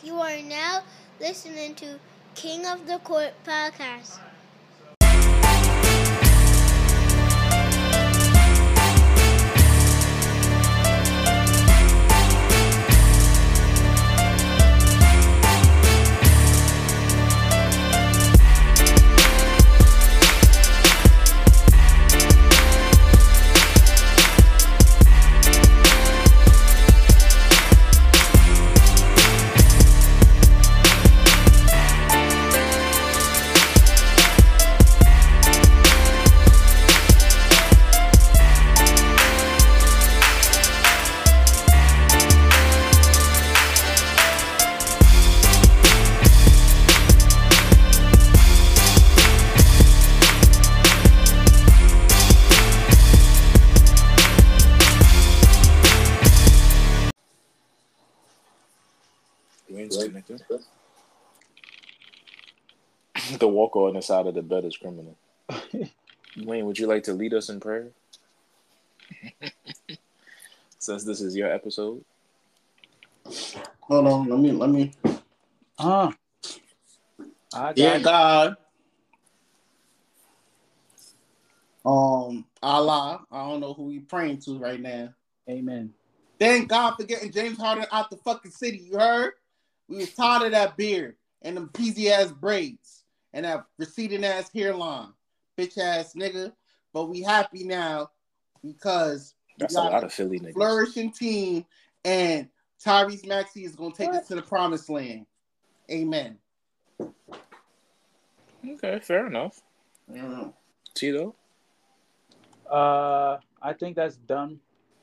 You are now listening to King of the Court podcast. The walker on the side of the bed is criminal. Wayne, would you like to lead us in prayer? Since this is your episode. Hold on, let me. Dear God, Allah, I don't know who we praying to right now. Amen. Thank God for getting James Harden out the fucking city. You heard? We was tired of that beard and them peasy ass braids and that receding ass hairline, bitch ass nigga. But we happy now because that's a lot of Philly niggas. Flourishing team, and Tyrese Maxey is gonna take us to the promised land. Amen. Okay, fair enough. Tito? I think that's dumb.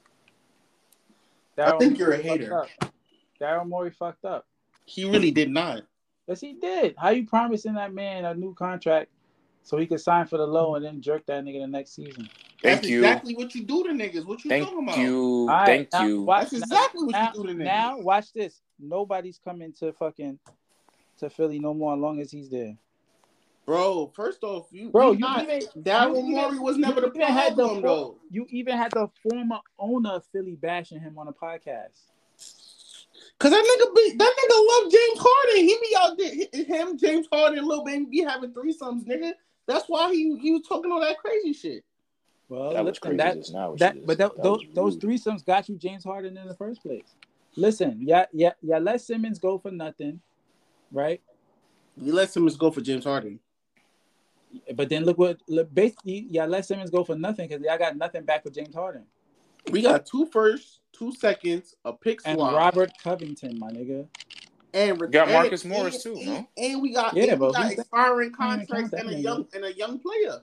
I think you're a hater. Daryl Morey fucked up. He really did not. Yes, he did. How you promising that man a new contract so he could sign for the low and then jerk that nigga the next season? That's exactly what you do to niggas. What you talking about? Thank you. That's exactly what you do to niggas. Now, watch this. Nobody's coming to Philly no more as long as he's there. Bro, first off, Daryl Morey was never the problem, though. You even had the former owner of Philly bashing him on a podcast. Cause that nigga love James Harden. He be out there, James Harden, Lil Baby be having threesomes, nigga. That's why he was talking all that crazy shit. Well, that listen, those threesomes got you James Harden in the first place. Listen, let Simmons go for nothing, right? You let Simmons go for James Harden. But then basically, let Simmons go for nothing because y'all got nothing back for James Harden. We got 2 firsts, 2 seconds, a pick swap, and Robert Covington, my nigga. And we got Marcus Morris too, no? And we got expiring contracts and a young player.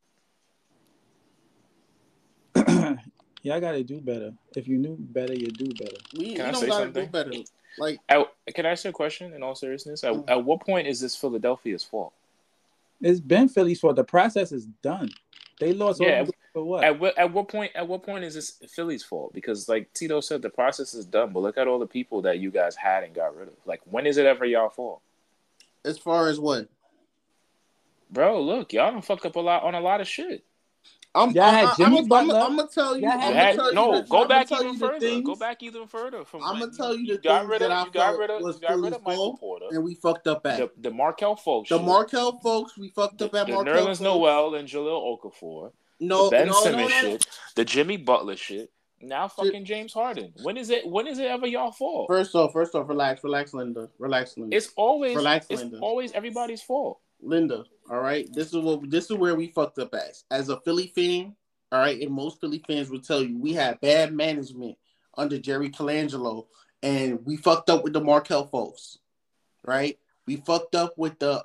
Y'all gotta do better. If you knew better, you do better. We don't gotta do better. Like, can I ask you a question? In all seriousness, at what point is this Philadelphia's fault? It's been Philly's fault. The process is done. They lost. For what? At what point is this Philly's fault? Because like Tito said, the process is done. But look at all the people that you guys had and got rid of. Like, when is it ever y'all fault? As far as what? Bro, look, y'all done fucked up on a lot of shit. I'm gonna tell you. Go back even further. Go back even further. I'm gonna tell you the things that I felt was Philly's fault, and we fucked up at the Markelle folks. We fucked up at Markelle. Nerlens Noel and Jahlil Okafor. The Ben Simmons shit. The Jimmy Butler shit. Now fucking James Harden. When is it ever y'all fault? First off, relax, Linda. It's always everybody's fault. Linda, all right. This is where we fucked up as a Philly fan, all right. And most Philly fans will tell you we had bad management under Jerry Colangelo, and we fucked up with the Markelle folks, right? We fucked up with the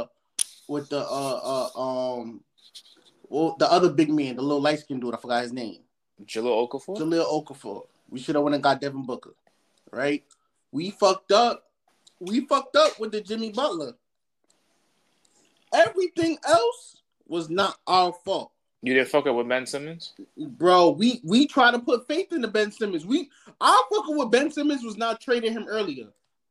other big man, the little light skinned dude. I forgot his name. Jahlil Okafor. We should have went and got Devin Booker, right? We fucked up with the Jimmy Butler. Everything else was not our fault. You didn't fuck up with Ben Simmons? Bro, we try to put faith in the Ben Simmons. Our fucking with Ben Simmons was not trading him earlier.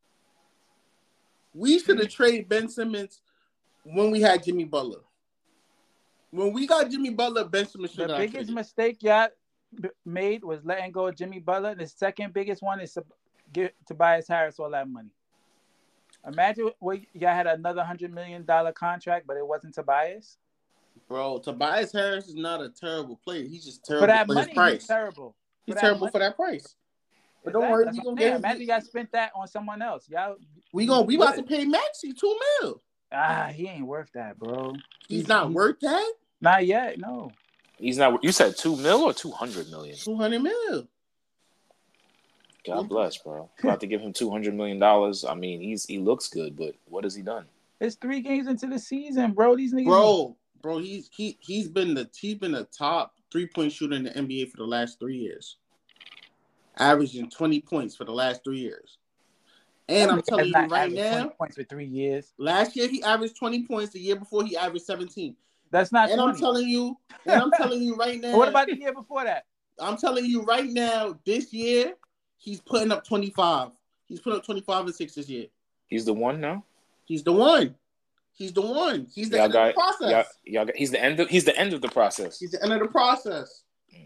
We should have traded Ben Simmons when we had Jimmy Butler. When we got Jimmy Butler, Ben Simmons should have. The biggest mistake y'all made was letting go of Jimmy Butler. The second biggest one is to give Tobias Harris all that money. Imagine y'all had another $100 million contract, but it wasn't Tobias. Bro, Tobias Harris is not a terrible player. He's just terrible for that for money. his price. He's terrible. He's terrible for that price. But don't worry, we gonna get. Imagine you guys spent that on someone else. Y'all, we about to pay Maxey $2 million. He ain't worth that, bro. He's not worth that. Not yet, no. He's not. You said $2 million or $200 million? $200 million. God bless, bro. About to give him $200 million. I mean, he looks good, but what has he done? It's 3 games into the season, bro. These niggas. Bro, he's been the top 3-point shooter in the NBA for the last 3 years, averaging 20 points for the last 3 years. And I'm telling you right now, 20 points for 3 years. Last year he averaged 20 points. The year before he averaged 17. That's not. And 20. I'm telling you right now. What about the year before that? I'm telling you right now, this year he's putting up 25. He's putting up 25 and 6 this year. He's the one now. He's the one. He's the end of the process. He's the end of the process. He's the end of the process.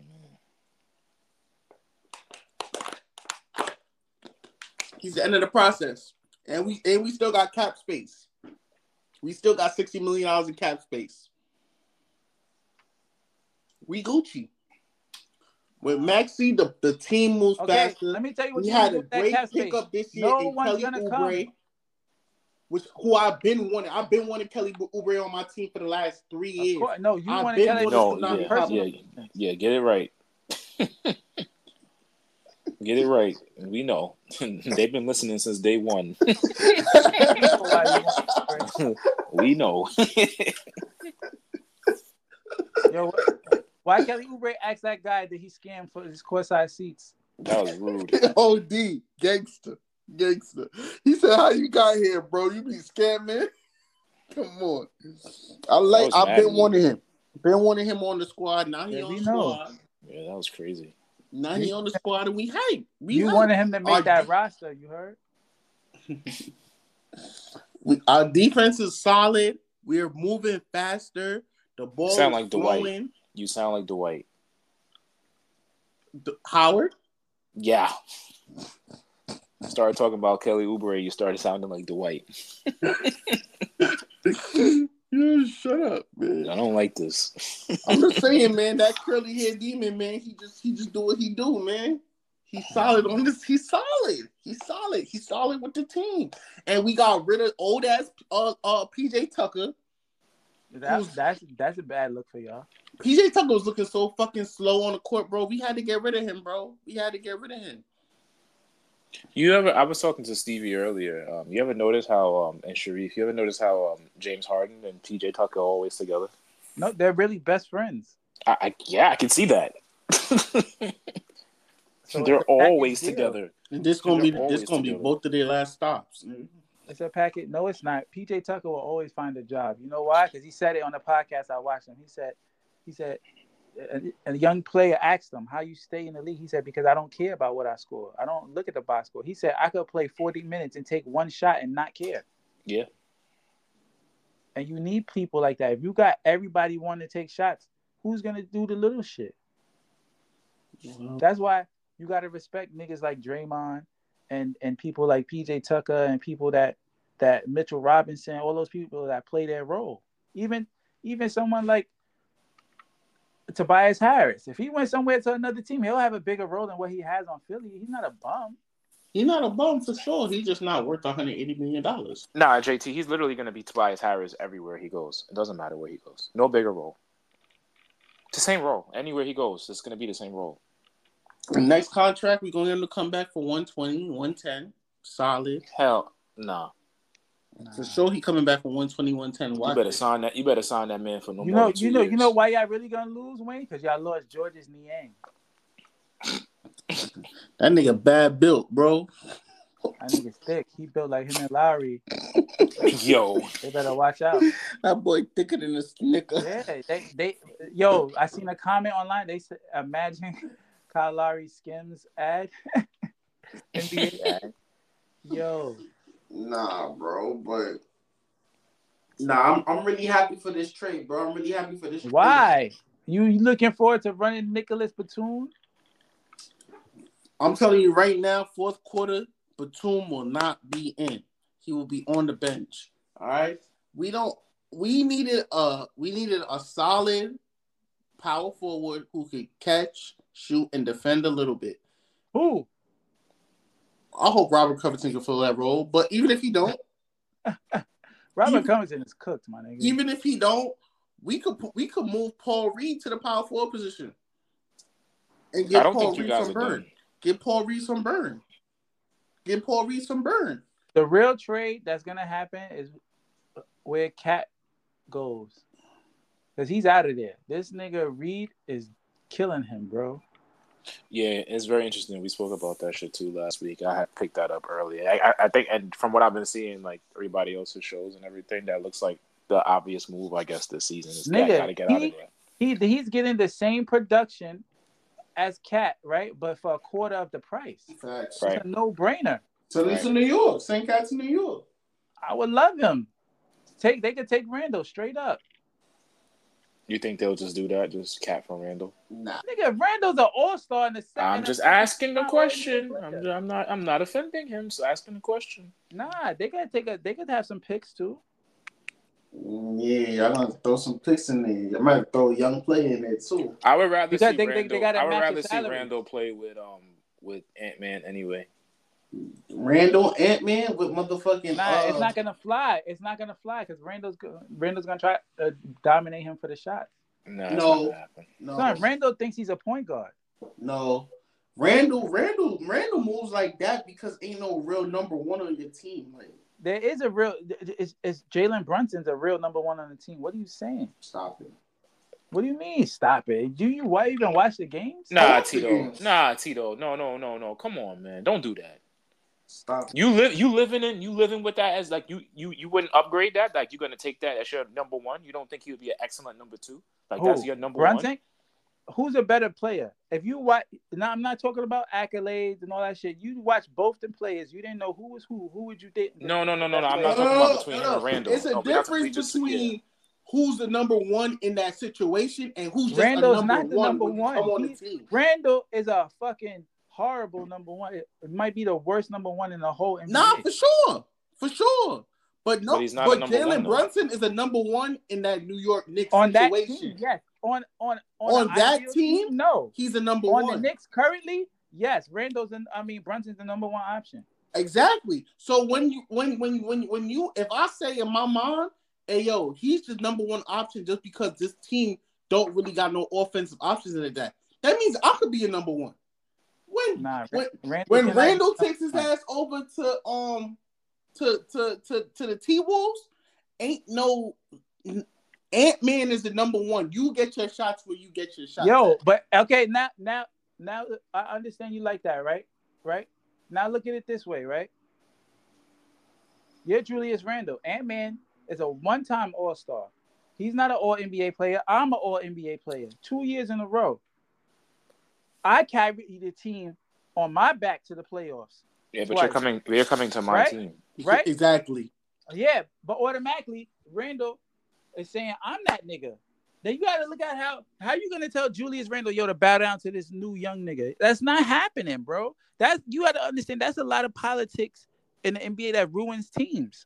He's the end of the process. And we still got cap space. We still got $60 million in cap space. We Gucci. With Maxey, the team moves faster. Let me tell you what we had a great pickup this year in Kelly Oubre, who I've been wanting. I've been wanting Kelly Oubre on my team for the last 3 years. No, you wanted Kelly. Yeah, get it right. Get it right. We know. They've been listening since day one. We know. Yo, why Kelly Oubre asked that guy that he scammed for his courtside seats? That was rude. OD, gangster. He said, "How you got here, bro? You be scamming? Come on." I've been wanting him. Been wanting him on the squad. Now he on the squad. Yeah, that was crazy. Now he on the squad and we hype. Wanted him to make that roster. You heard? Our defense is solid. We're moving faster. The ball is like flowing. Dwight. You sound like Dwight. Howard? Yeah. Started talking about Kelly Oubre, you started sounding like Dwight. Yeah, shut up, man. I don't like this. I'm just saying, man, that curly hair demon, man, he just do what he do, man. He's solid on this. He's solid. He's solid with the team. And we got rid of old ass PJ Tucker. That's a bad look for y'all. PJ Tucker was looking so fucking slow on the court, bro. We had to get rid of him, bro. I was talking to Stevie earlier. You ever notice how, and Sharif, you ever notice how James Harden and PJ Tucker are always together? No, they're really best friends. I can see that. So they're always together. And this gonna be both of their last stops. It's a packet. No, it's not. PJ Tucker will always find a job. You know why? Because he said it on the podcast I watched him. He said a young player asked him, "How you stay in the league?" He said, "Because I don't care about what I score. I don't look at the box score." He said, "I could play 40 minutes and take one shot and not care." Yeah. And you need people like that. If you got everybody wanting to take shots, who's gonna do the little shit? Well, that's why you gotta respect niggas like Draymond and people like PJ Tucker and people that Mitchell Robinson, all those people that play their role. Even someone like Tobias Harris. If he went somewhere to another team, he'll have a bigger role than what he has on Philly. He's not a bum. He's not a bum for sure. He's just not worth $180 million. Nah, JT, he's literally going to be Tobias Harris everywhere he goes. It doesn't matter where he goes. No bigger role. It's the same role. Anywhere he goes, it's going to be the same role. The next contract, we're going to get him to come back for 120, 110. Solid. Hell, nah. For sure, he coming back for 120, 110. You better sign that. You better sign that man for no more than 2 years. You know why y'all really gonna lose, Wayne? Because y'all lost Georges Niang. That nigga bad built, bro. That nigga's thick. He built like him and Lowry. Yo, they better watch out. That boy thicker than a Snicker. Yeah, I seen a comment online. They said, imagine Kyle Lowry Skims ad, NBA ad. Yo. Nah, bro, but I'm really happy for this trade, bro. I'm really happy for this. Why? You looking forward to running Nicholas Batum? I'm telling you right now, fourth quarter, Batum will not be in. he will be on the bench. All right. We needed a solid power forward who could catch, shoot, and defend a little bit. Who? I hope Robert Covington can fill that role. But even if he don't, Covington is cooked, my nigga. Even if he don't, we could move Paul Reed to the power forward position and get Paul Reed some burn. Get Paul Reed some burn. Get Paul Reed some burn. The real trade that's gonna happen is where Cat goes, because he's out of there. This nigga Reed is killing him, bro. Yeah, it's very interesting. We spoke about that shit too last week. I had picked that up earlier. I think, and from what I've been seeing, like everybody else's shows and everything, that looks like the obvious move, I guess, this season is nigga, gotta get out of there. He's getting the same production as Cat, right? But for a quarter of the price. Facts. It's a no-brainer. So he's in New York. St. Cat's in New York. I would love him. They could take Randall straight up. You think they'll just do that? Just Cat for Randall? Nah. Nigga, Randall's an all-star in the second. I'm just asking the question. I'm not offending him. So asking the question. Nah, they could have some picks too. Yeah, I'm gonna throw some picks in there. I might throw a young player in there too. I would rather see Randall play with Ant-Man anyway. Randall, Ant-Man with motherfucking. Nah, it's not gonna fly. It's not gonna fly because Randall's gonna try to dominate him for the shots. No. Son, Randall thinks he's a point guard. No, Randall moves like that because ain't no real number one on your team. Like, there is a real. It's Jalen Brunson's a real number one on the team. What are you saying? Stop it. What do you mean? Stop it. Why even watch the games? Nah, Tito. No. Come on, man. Don't do that. Stop. You living with that as like you wouldn't upgrade that? Like you're gonna take that as your number one? You don't think he would be an excellent number two? Like that's your number Brunson? one? Who's a better player? If you watch, now I'm not talking about accolades and all that shit. You watch both the players. You didn't know who was who. Who would you think? No. I'm not talking about between him and Randall. It's a difference between who's the number one in that situation and who's just Randall's a not the number one. On the team. Randall is a fucking horrible number one. It might be the worst number one in the whole NBA. Nah, for sure. But Jalen Brunson is a number one in that New York Knicks on situation. That team, yes. On that team, no, he's a number one. On the Knicks currently, yes, Brunson's the number one option. Exactly. So when you if I say in my mind, hey yo, he's the number one option just because this team don't really got no offensive options in it. That means I could be a number one. When Randall takes his ass over to the T-Wolves, ain't no Ant-Man is the number one. You get your shots where you get your shots. Yo, but okay, now I understand you like that, right? Right? Now look at it this way, right? You're Julius Randle. Ant-Man is a one-time All-Star. He's not an All-NBA player. I'm an All-NBA player. 2 years in a row. I carried the team on my back to the playoffs. Yeah, but you're coming to my team. Right? Exactly. Yeah, but automatically, Randall is saying, I'm that nigga. Then you got to look at how you going to tell Julius Randle, yo, to bow down to this new young nigga. That's not happening, bro. You got to understand, that's a lot of politics in the NBA that ruins teams.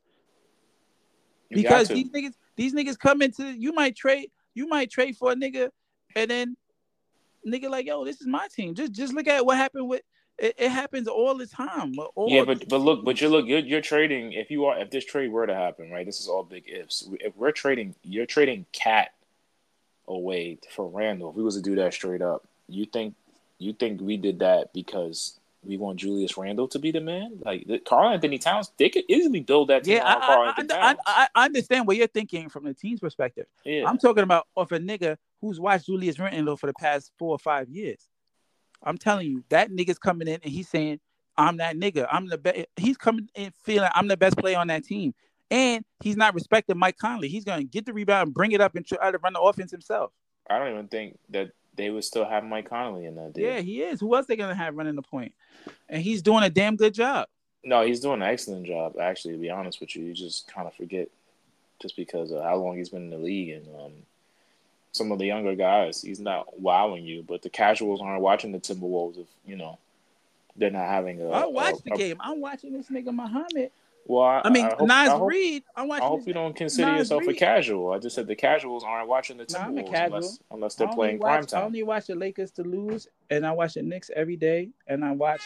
Because these niggas come into, you might trade for a nigga, and then nigga like, yo, this is my team. Just look at what happened with it happens all the time. You're trading. If this trade were to happen, right? This is all big ifs. If you're trading Cat away for Randall. If we was to do that straight up, you think we did that because we want Julius Randle to be the man? Like Karl-Anthony Towns, they could easily build that team around Karl-Anthony Towns. I understand what you're thinking from the team's perspective. Yeah. I'm talking about off a nigga who's watched Julius Randle for the past 4 or 5 years. I'm telling you, that nigga's coming in and he's saying, I'm that nigga. I'm the best. He's coming in feeling I'm the best player on that team. And he's not respecting Mike Conley. He's going to get the rebound and bring it up and try to run the offense himself. I don't even think that they would still have Mike Conley in that deal. Yeah, he is. Who else they going to have running the point? And he's doing a damn good job. No, he's doing an excellent job, actually, to be honest with you. You just kind of forget just because of how long he's been in the league. And some of the younger guys, he's not wowing you. But the casuals aren't watching the Timberwolves if, they're not having I watch the game. I'm watching this nigga Muhammad. Well, I mean, I hope Nas I hope Reed. I'm I watching. hope you don't consider Nas yourself a Reed. casual. I just said the casuals aren't watching the No, I'm a Timberwolves casual. unless I they're playing I primetime. only watch the Lakers to lose, and I watch the Knicks every day, and I watch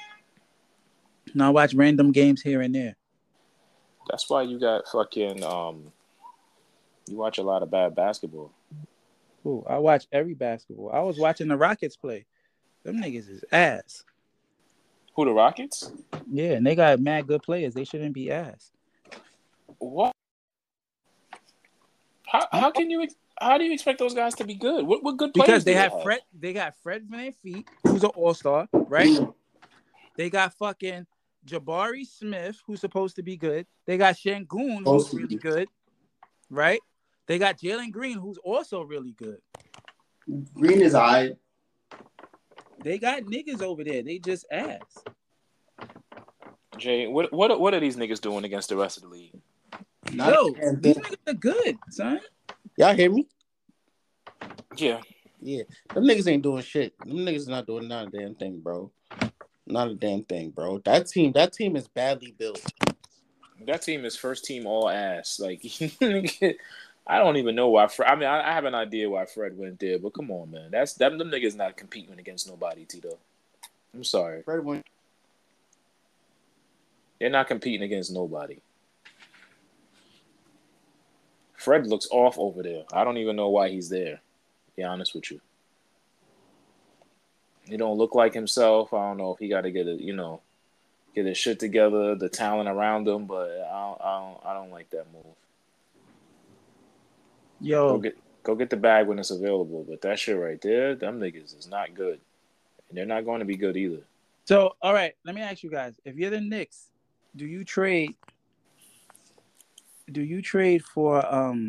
random games here and there. That's why you got fucking you watch a lot of bad basketball. Ooh, I watch every basketball. I was watching the Rockets play. Them niggas is ass. Who, the Rockets? Yeah, and they got mad good players. They shouldn't be ass. What? How do you expect those guys to be good? What good players Because do they they have Fred. They got Fred VanVleet, who's an all-star, right? They got fucking Jabari Smith, who's supposed to be good. They got Şengün, who's really good, right? They got Jalen Green, who's also really good. Green is alright. They got niggas over there. They just ass. Jay, what are these niggas doing against the rest of the league? Yo, these niggas are good, son. Y'all hear me? Yeah. Yeah. Them niggas ain't doing shit. Them niggas not doing not a damn thing, bro. Not a damn thing, bro. That team is badly built. That team is first team all ass. Like, I don't even know why. I have an idea why Fred went there, but come on, man. Them niggas not competing against nobody, Tito. I'm sorry. Fred went. They're not competing against nobody. Fred looks off over there. I don't even know why he's there, to be honest with you. He don't look like himself. I don't know if he got to get his shit together, the talent around him, but I don't like that move. Yo, go get the bag when it's available. But that shit right there, them niggas is not good, and they're not going to be good either. So, all right, let me ask you guys: if you're the Knicks, do you trade for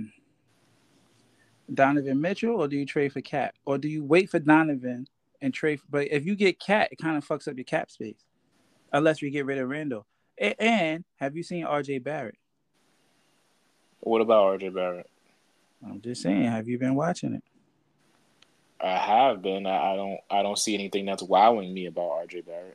Donovan Mitchell, or do you trade for Cat, or do you wait for Donovan and trade? But if you get Cat, it kind of fucks up your cap space, unless we get rid of Randall. And have you seen R.J. Barrett? What about R.J. Barrett? I'm just saying, have you been watching it? I have been. I don't see anything that's wowing me about R.J. Barrett.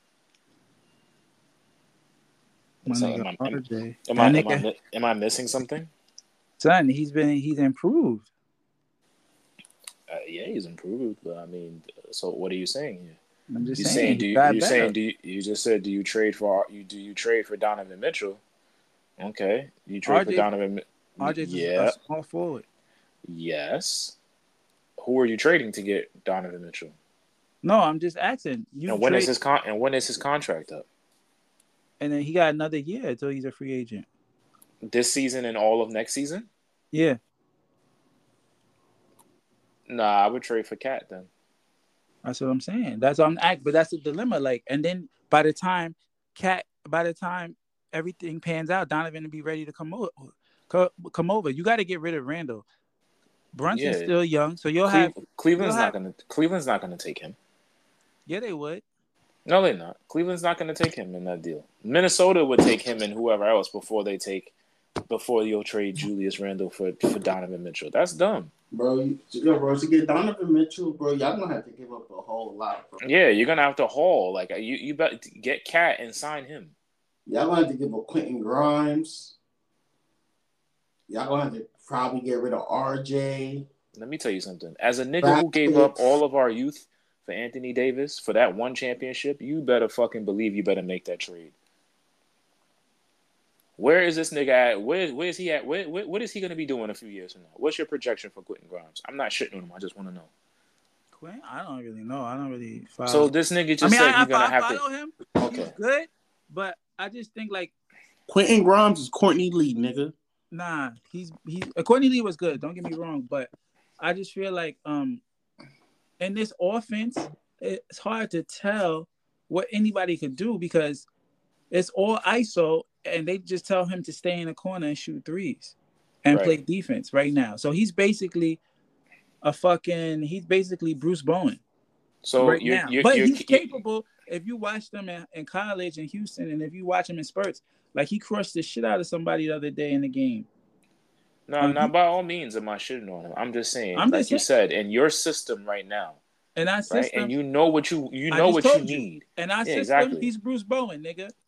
Am I missing something? Son, he's improved. Yeah, he's improved, but I mean, so what are you saying here? I'm just saying. Do you trade for Donovan Mitchell? Okay, you trade for Donovan. RJ's a small forward. Yes. Who are you trading to get Donovan Mitchell? No, I'm just asking. When is his contract up? And then he got another year until he's a free agent. This season and all of next season? Yeah. Nah, I would trade for Cat then. That's what I'm saying. But that's the dilemma. Like, and then by the time everything pans out, Donovan will be ready to come over. You got to get rid of Randall. Brunson's still young, so Cleveland's not gonna take him. Yeah, they would. No, they're not. Cleveland's not gonna take him in that deal. Minnesota would take him and whoever else before you'll trade Julius Randle for Donovan Mitchell. That's dumb. Bro, to get Donovan Mitchell, bro, y'all gonna have to give up a whole lot. Bro. Yeah, you're gonna have to haul. Like you better get Cat and sign him. Y'all gonna have to give up Quentin Grimes. Y'all gonna have to probably get rid of RJ. Let me tell you something. As a nigga who gave up all of our youth for Anthony Davis for that one championship, you better fucking believe you better make that trade. Where is this nigga at? Where is he at? What is he going to be doing a few years from now? What's your projection for Quentin Grimes? I'm not shitting on him. I just want to know. Quentin? I don't really know. I don't really follow. So this nigga just said you're going to have to. Follow him. Okay. He's good, but I just think like Quentin Grimes is Courtney Lee, nigga. Nah, he's Courtney Lee was good. Don't get me wrong, but I just feel like in this offense, it's hard to tell what anybody could do because it's all ISO, and they just tell him to stay in the corner and shoot threes and play defense right now. So he's basically Bruce Bowen. So right now, but he's capable. If you watch them in college in Houston, and if you watch him in spurts, like he crushed the shit out of somebody the other day in the game. No, not by all means am I shitting on him. I'm just saying, you said, in your system right now. In our system, and you know what you need. In our system, he's Bruce Bowen, nigga.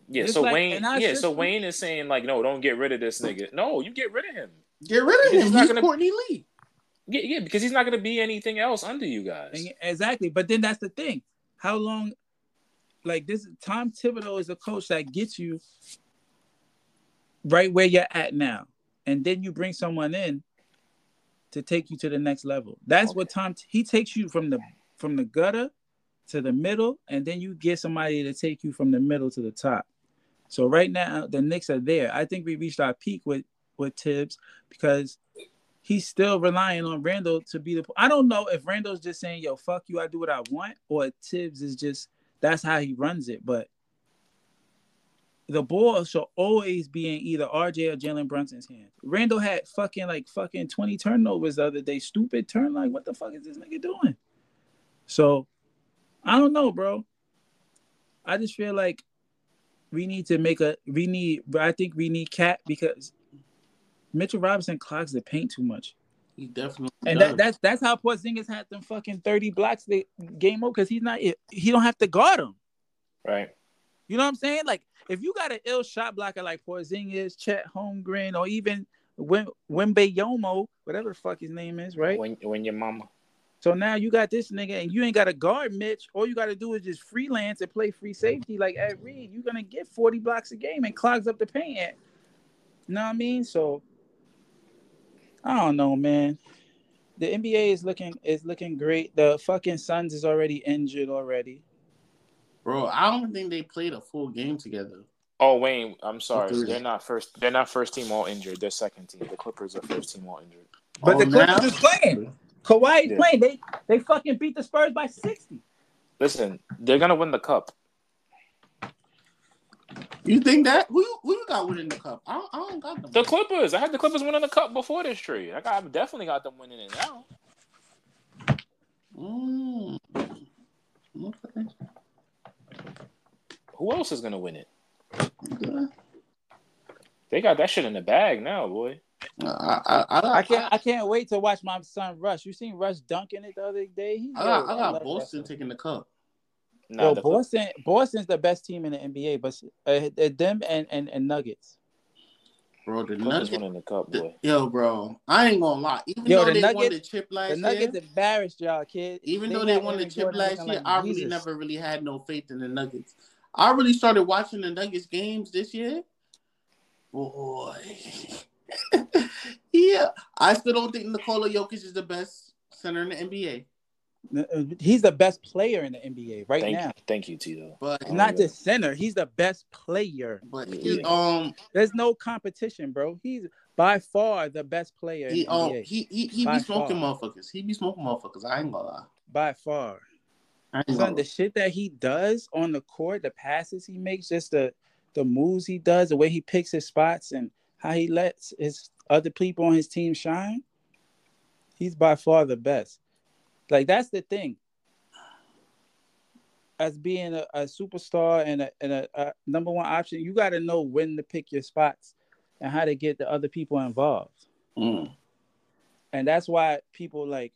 Yeah, It's so like, Wayne, and our yeah, so system, Wayne is saying like, no, don't get rid of this nigga. No, you get rid of him. Get rid of Because him. not He's gonna, Courtney Lee. yeah, because he's not gonna be anything else under you guys. exactly. But then that's the thing. How long? Like this, Tom Thibodeau is a coach that gets you right where you're at now, and then you bring someone in to take you to the next level. That's what he takes you from the gutter to the middle, and then you get somebody to take you from the middle to the top. So right now the Knicks are there. I think we reached our peak with Tibbs because he's still relying on Randall to be the. I don't know if Randall's just saying, "Yo, fuck you, I do what I want," or Tibbs is just that's how he runs it. But the ball should always be in either RJ or Jalen Brunson's hands. Randall had fucking 20 turnovers the other day. Stupid turn. Like, what the fuck is this nigga doing? So I don't know, bro. I just feel like we need to I think we need Cat because Mitchell Robinson clogs the paint too much. He definitely and does. that's how Porzingis had them fucking 30 blocks the game over because he don't have to guard him. Right. You know what I'm saying? Like if you got an ill shot blocker like Porzingis, Chet Holmgren, or even Wembeyomo, whatever the fuck his name is, right? When your mama. So now you got this nigga and you ain't got to guard Mitch. All you got to do is just freelance and play free safety like Ed Reed. You're going to get 40 blocks a game and clogs up the paint. You know what I mean? So, I don't know, man. The NBA is looking great. The fucking Suns is already injured already. Bro, I don't think they played a full game together. Oh, Wayne, I'm sorry. They're not first team all injured. They're second team. The Clippers are first team all injured. But the Clippers is playing. Kawhi is playing. They fucking beat the Spurs by 60. Listen, they're gonna win the cup. You think that? Who you got winning the cup? I don't got them. The Clippers. I had the Clippers winning the cup before this trade. I've definitely got them winning it now. Okay. Who else is gonna win it? Okay. They got that shit in the bag now, boy. I can't wait to watch my son Rush. You seen Rush dunking it the other day? I got Boston taking the cup. Nah, Boston's the best team in the NBA, but them and Nuggets. Bro, the Nuggets winning the cup, boy. Bro, I ain't gonna lie. Even though they won the chip last year, the Nuggets embarrassed y'all, kid. Even though they won the chip last year, I really never really had no faith in the Nuggets. I really started watching the Nuggets games this year. Boy. Yeah. I still don't think Nikola Jokic is the best center in the NBA. He's the best player in the NBA now. Thank you, Tito. But not just center. He's the best player. But there's no competition, bro. He's by far the best player in the NBA. He be smoking motherfuckers. He be smoking motherfuckers. I ain't gonna lie. By far. Son, the shit that he does on the court, the passes he makes, just the moves he does, the way he picks his spots, and how he lets his other people on his team shine. He's by far the best. Like, that's the thing. As being a superstar and a number one option, you got to know when to pick your spots and how to get the other people involved. And that's why people like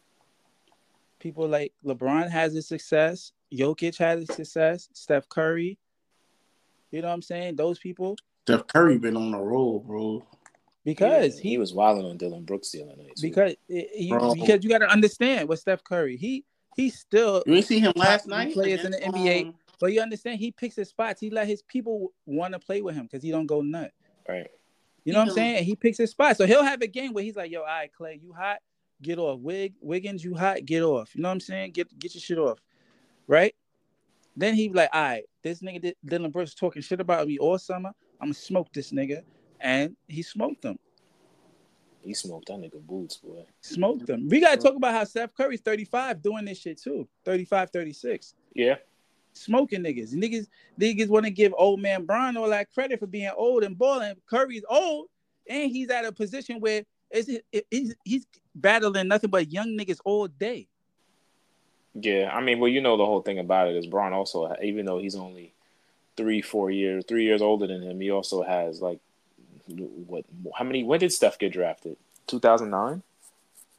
LeBron has his success. Jokic has his success. Steph Curry. You know what I'm saying? Those people. Steph Curry been on a roll, bro. Because he was wilding on Dylan Brooks the other night. Because you got to understand with Steph Curry, he still. You ain't see him last night. Players in the NBA, but you understand he picks his spots. He let his people want to play with him because he don't go nut. Right. You know what I'm saying? And he picks his spots, so he'll have a game where he's like, "Yo, all right, Clay, you hot, get off. Wiggins, you hot, get off." You know what I'm saying? Get your shit off, right? Then he be like, "All right, this nigga Dylan Brooks talking shit about me all summer. I'm gonna smoke this nigga." And he smoked them. He smoked that nigga boots, boy. Smoked them. We got to talk about how Steph Curry's 35 doing this shit too. 35, 36. Yeah. Smoking niggas. Niggas want to give old man Bron all that credit for being old and balling. Curry's old, and he's at a position where he's battling nothing but young niggas all day. Yeah, I mean, well, you know the whole thing about it is Bron also, even though he's only 3 years older than him, he also has like when did Steph get drafted? 2009?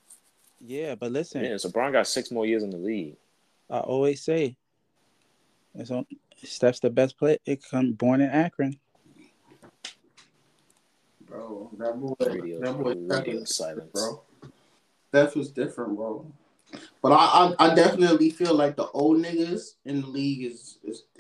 Yeah, but listen. Yeah, so Bron got 6 more years in the league. I always say Steph's the best player. It come born in Akron. Bro, that boy Radio silence. Bro. Steph was different, bro. But I definitely feel like the old niggas in the league is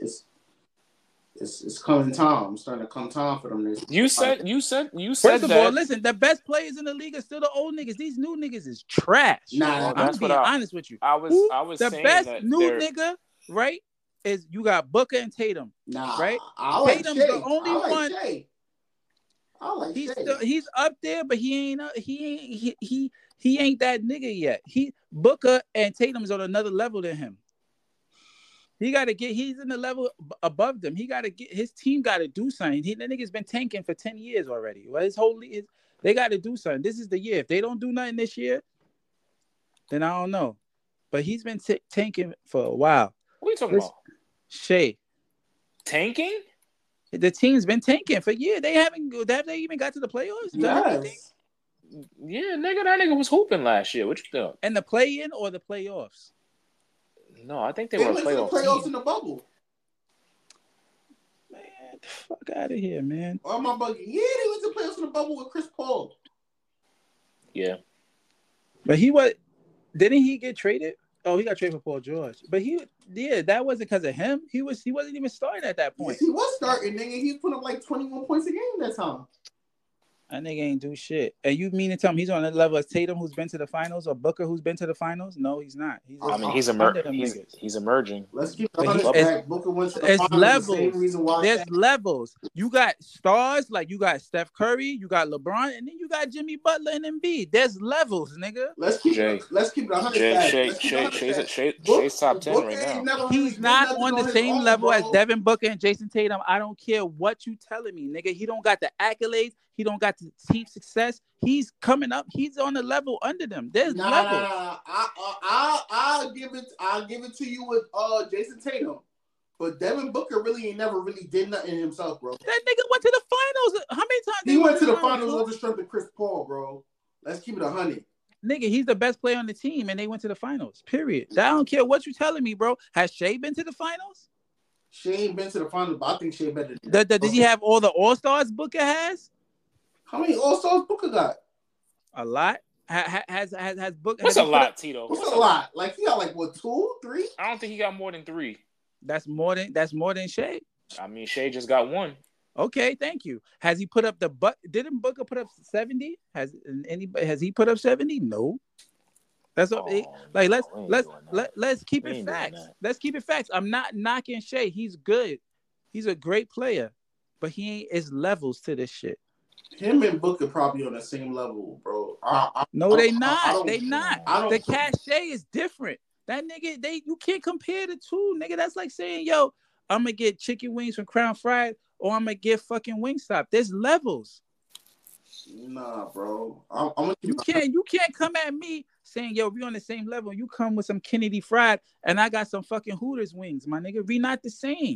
coming time. It's starting to come time for them niggas. You said First of that. all, listen, the best players in the league are still the old niggas. These new niggas is trash. Nah, I'm being honest with you. I was the saying best that new nigga, right? Is you got Booker and Tatum. Nah, right? I like Tatum's Shea. the only one. I like Shea. He's up there, but he ain't that nigga yet. Booker and Tatum's on another level than him. He's in the level above them. His team got to do something. The nigga's been tanking for 10 years already. Well, they got to do something. This is the year. If they don't do nothing this year, then I don't know. But he's been tanking for a while. What are you talking about? Shea. Tanking? The team's been tanking for years. Have they even got to the playoffs? Yes. Yeah, nigga, that nigga was hooping last year. What you doing? And the play-in or the playoffs? No, I think they were went playoffs. To the playoffs in the bubble. Man, the fuck out of here, man. Oh my bugging. Yeah, they went to the playoffs in the bubble with Chris Paul. Yeah. But didn't he get traded? Oh, he got traded for Paul George. But that wasn't because of him. He wasn't even starting at that point. Yes, he was starting, nigga. He put up like 21 points a game that time. That nigga ain't do shit. And you mean to tell me he's on the level as Tatum, who's been to the finals, or Booker, who's been to the finals? No, he's not. He's emerging. Let's keep it Booker went to the finals. Levels. The same reason why there's levels. You got stars, like you got Steph Curry, you got LeBron, and then you got Jimmy Butler and Embiid. There's levels, nigga. Let's keep it 100. Shay's top 10 right now. He's not on the same level as Devin Booker and Jason Tatum. I don't care what you telling me, nigga. He don't got the accolades. He don't got the team success. He's coming up. He's on the level under them. There's levels. I'll give it to you with Jason Tatum. But Devin Booker never really did nothing himself, bro. That nigga went to the finals. How many times? He went to the finals of the strength of Chris Paul, bro. Let's keep it 100. Nigga, he's the best player on the team, and they went to the finals. Period. I don't care what you telling me, bro. Has Shea been to the finals? Shea ain't been to the finals, but I think Shea better than that. Did he have all the All-Stars Booker has? How many All-Stars Booker got? A lot. Has Booker? What's a lot, Tito? What's a lot? Like he got like what, 2, 3? I don't think he got more than 3. That's more than Shea. I mean, Shea just got 1. Okay, thank you. Has he put up didn't Booker put up 70? Has he put up 70? No. That's let's keep it facts. Let's keep it facts. I'm not knocking Shea. He's good. He's a great player, but he ain't. It's levels to this shit. Him and Booker probably on the same level, bro. No, they not. They not. The cachet is different. That nigga, you can't compare the two, nigga. That's like saying, yo, I'm gonna get chicken wings from Crown Fried, or I'm gonna get fucking Wingstop. There's levels. Nah, bro. You can't come at me saying, yo, we on the same level. You come with some Kennedy Fried, and I got some fucking Hooters wings, my nigga. We not the same.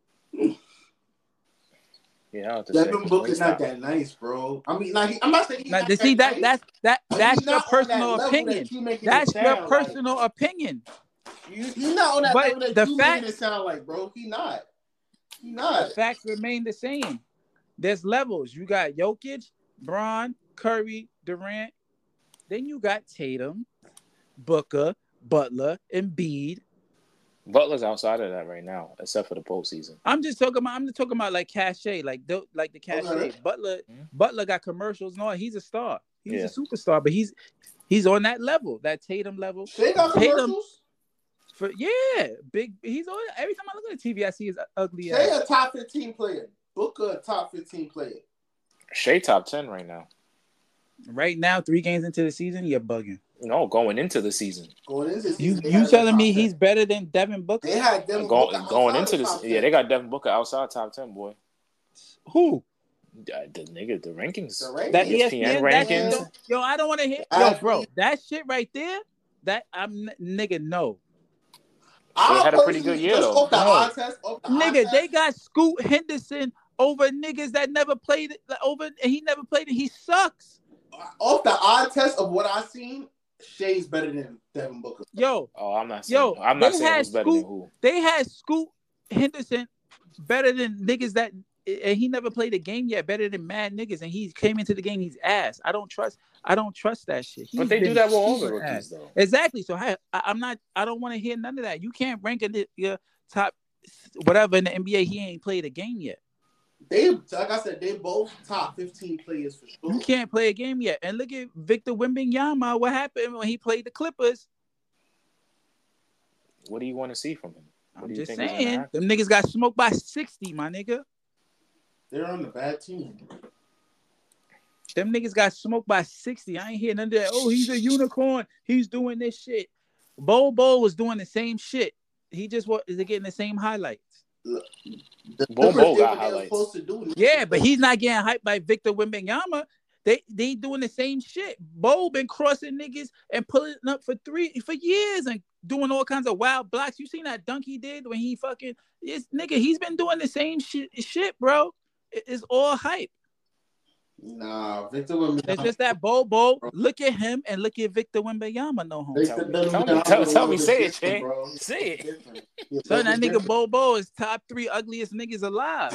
Yeah, Devin Booker's not that nice, bro. I mean, like, I'm not saying he's not that nice. That's your personal opinion. That's your personal opinion. He's not on that level that you making it sound like, bro. He not. The facts remain the same. There's levels. You got Jokic, Bron, Curry, Durant. Then you got Tatum, Booker, Butler, Embiid. Butler's outside of that right now, except for the postseason. I'm just talking about like cachet, like the cachet. Okay. Butler got commercials. No, he's a star. He's a superstar, but he's on that level, that Tatum level. They got commercials. Big. He's on. Every time I look at the TV, I see his ugly. Shea a top 15 player. Booker a top 15 player. Shea top 10 right now. Right now, 3 games into the season, you're bugging. No, going into the season. You telling me he's better than Devin Booker? They had Devin Booker going into this. Yeah, they got Devin Booker outside top 10, boy. Who? The rankings. That ESPN rankings. Yo, I don't want to hear. Yo, bro, that shit right there. That nigga, no. They had a pretty good year though. Nigga, they got Scoot Henderson over niggas that never played it. He never played it. He sucks. Off the eye test of what I seen, Shea's better than Devin Booker. Yo, I'm not saying who's better than who. They had Scoot Henderson better than niggas that, and he never played a game yet, better than mad niggas, and he came into the game, he's ass. I don't trust that shit. But they do that with all the super rookies, ass. though. Exactly. So I don't want to hear none of that. You can't rank your top whatever in the NBA. He ain't played a game yet. They, like I said, they both top 15 players for sure. You can't play a game yet. And look at Victor Wembanyama. What happened when he played the Clippers? What do you want to see from him? I'm just saying, them niggas got smoked by 60, my nigga. They're on the bad team. Them niggas got smoked by 60. I ain't hear none of that. Oh, he's a unicorn. He's doing this shit. Bobo was doing the same shit. He just was getting the same highlights. Bobo got highlights. Yeah, but he's not getting hyped by Victor Wembanyama. They doing the same shit. Bo been crossing niggas and pulling up for years and doing all kinds of wild blocks. You seen that dunk he did when he fucking he's been doing the same shit, bro. It's all hype. Nah, Victor Wembanyama. It's just that Bo. Look at him and look at Victor Wembanyama. No homo. Tell me, say it, Chan. Say it. Son, that nigga Bo is top 3 ugliest niggas alive.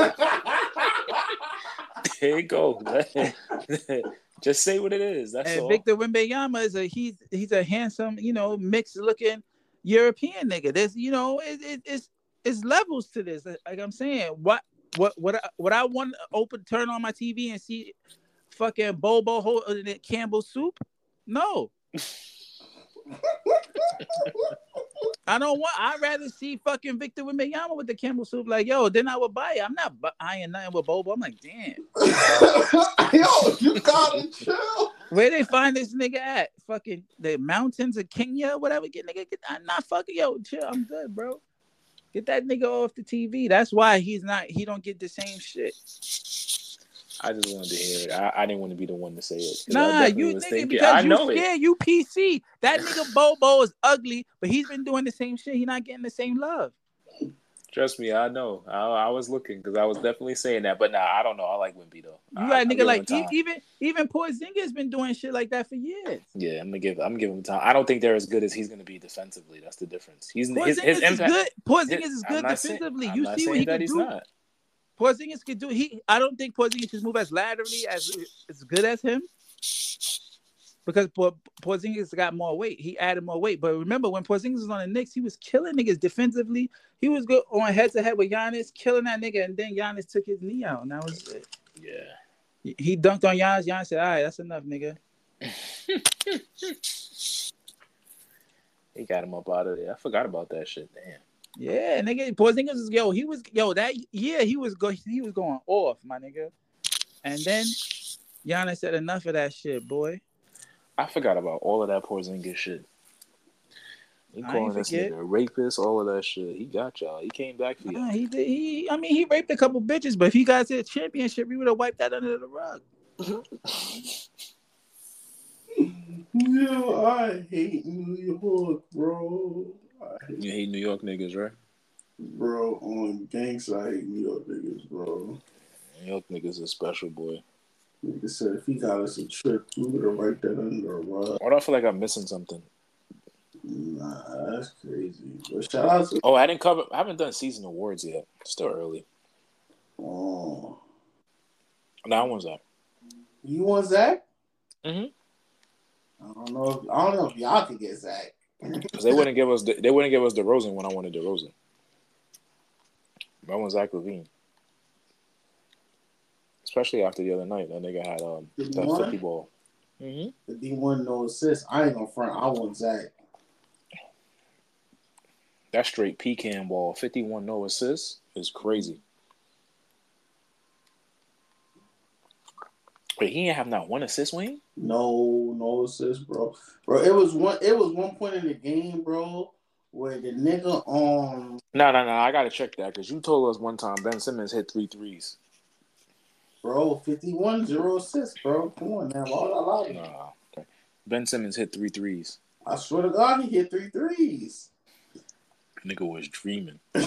There you go. Just say what it is. That's all. Victor Wembanyama is he's a handsome, mixed looking European nigga. There's it's levels to this. Like I'm saying, what I want to turn on my TV and see fucking Bobo holding it Campbell soup? No. I'd rather see fucking Victor Wembanyama with the Campbell soup. Like, yo, then I would buy it. I'm not buying nothing with Bobo. I'm like, damn. Yo, you gotta chill. Where they find this nigga at? Fucking the mountains of Kenya, whatever. I'm not fucking, yo, chill. I'm good, bro. Get that nigga off the TV. That's why he don't get the same shit. I just wanted to hear it. I didn't want to be the one to say it. Nah, you nigga, because you scared. You PC. That nigga Bobo is ugly, but he's been doing the same shit. He not getting the same love. Trust me, I know. I was looking because I was definitely saying that. But nah, I don't know. I like Wemby though. You got nigga like even Porzingis been doing shit like that for years. Yeah, I'm gonna give him time. I don't think they're as good as he's gonna be defensively. That's the difference. Porzingis is good. Porzingis is good defensively. You see what he can do. Not. Porzingis can do. I don't think Porzingis can move as laterally as good as him. Because Porzingis got more weight. He added more weight. But remember, when Porzingis was on the Knicks, he was killing niggas defensively. He was good on head-to-head with Giannis, killing that nigga, and then Giannis took his knee out, and that was it. Yeah. He dunked on Giannis. Giannis said, all right, that's enough, nigga. He got him up out of there. I forgot about that shit. Damn. Yeah, nigga. Porzingis is, that year he was going off, my nigga. And then Giannis said, enough of that shit, boy. I forgot about all of that Porzingis shit. He calling this nigga a rapist, all of that shit. He got y'all. He came back for y'all. He did. He raped a couple bitches, but if he got to the championship, we would have wiped that under the rug. Yo, I hate New York, bro. You hate New York niggas, right? Bro, on gangsta, I hate New York niggas, bro. New York niggas is special, boy. Nigga said if he got us a trick, we would have wiped that under a rug. Why do I feel like I'm missing something? Nah, that's crazy. But shout out to... Oh, I haven't done season awards yet. Still early. Oh. Now, when's that? You want Zach? Mm-hmm. I don't know if y'all could get Zach. Because they wouldn't give us DeRozan when I wanted DeRozan. But I want Zach LaVine. Especially after the other night, that nigga had that 50 ball. Mm-hmm. The D1 no assist. I ain't gonna front. I want Zach. That straight pecan ball, 51 no assists is crazy. But he didn't have not one assist, Wayne? No assist, bro. Bro, it was one point in the game, bro, where the nigga No, I gotta check that because you told us one time Ben Simmons hit 3 threes. Bro, 51, 0 assists, bro. Come on, man. Why would I lie? Nah. Okay. Ben Simmons hit 3 threes. I swear to God, he hit 3 threes. Nigga was dreaming. Hey,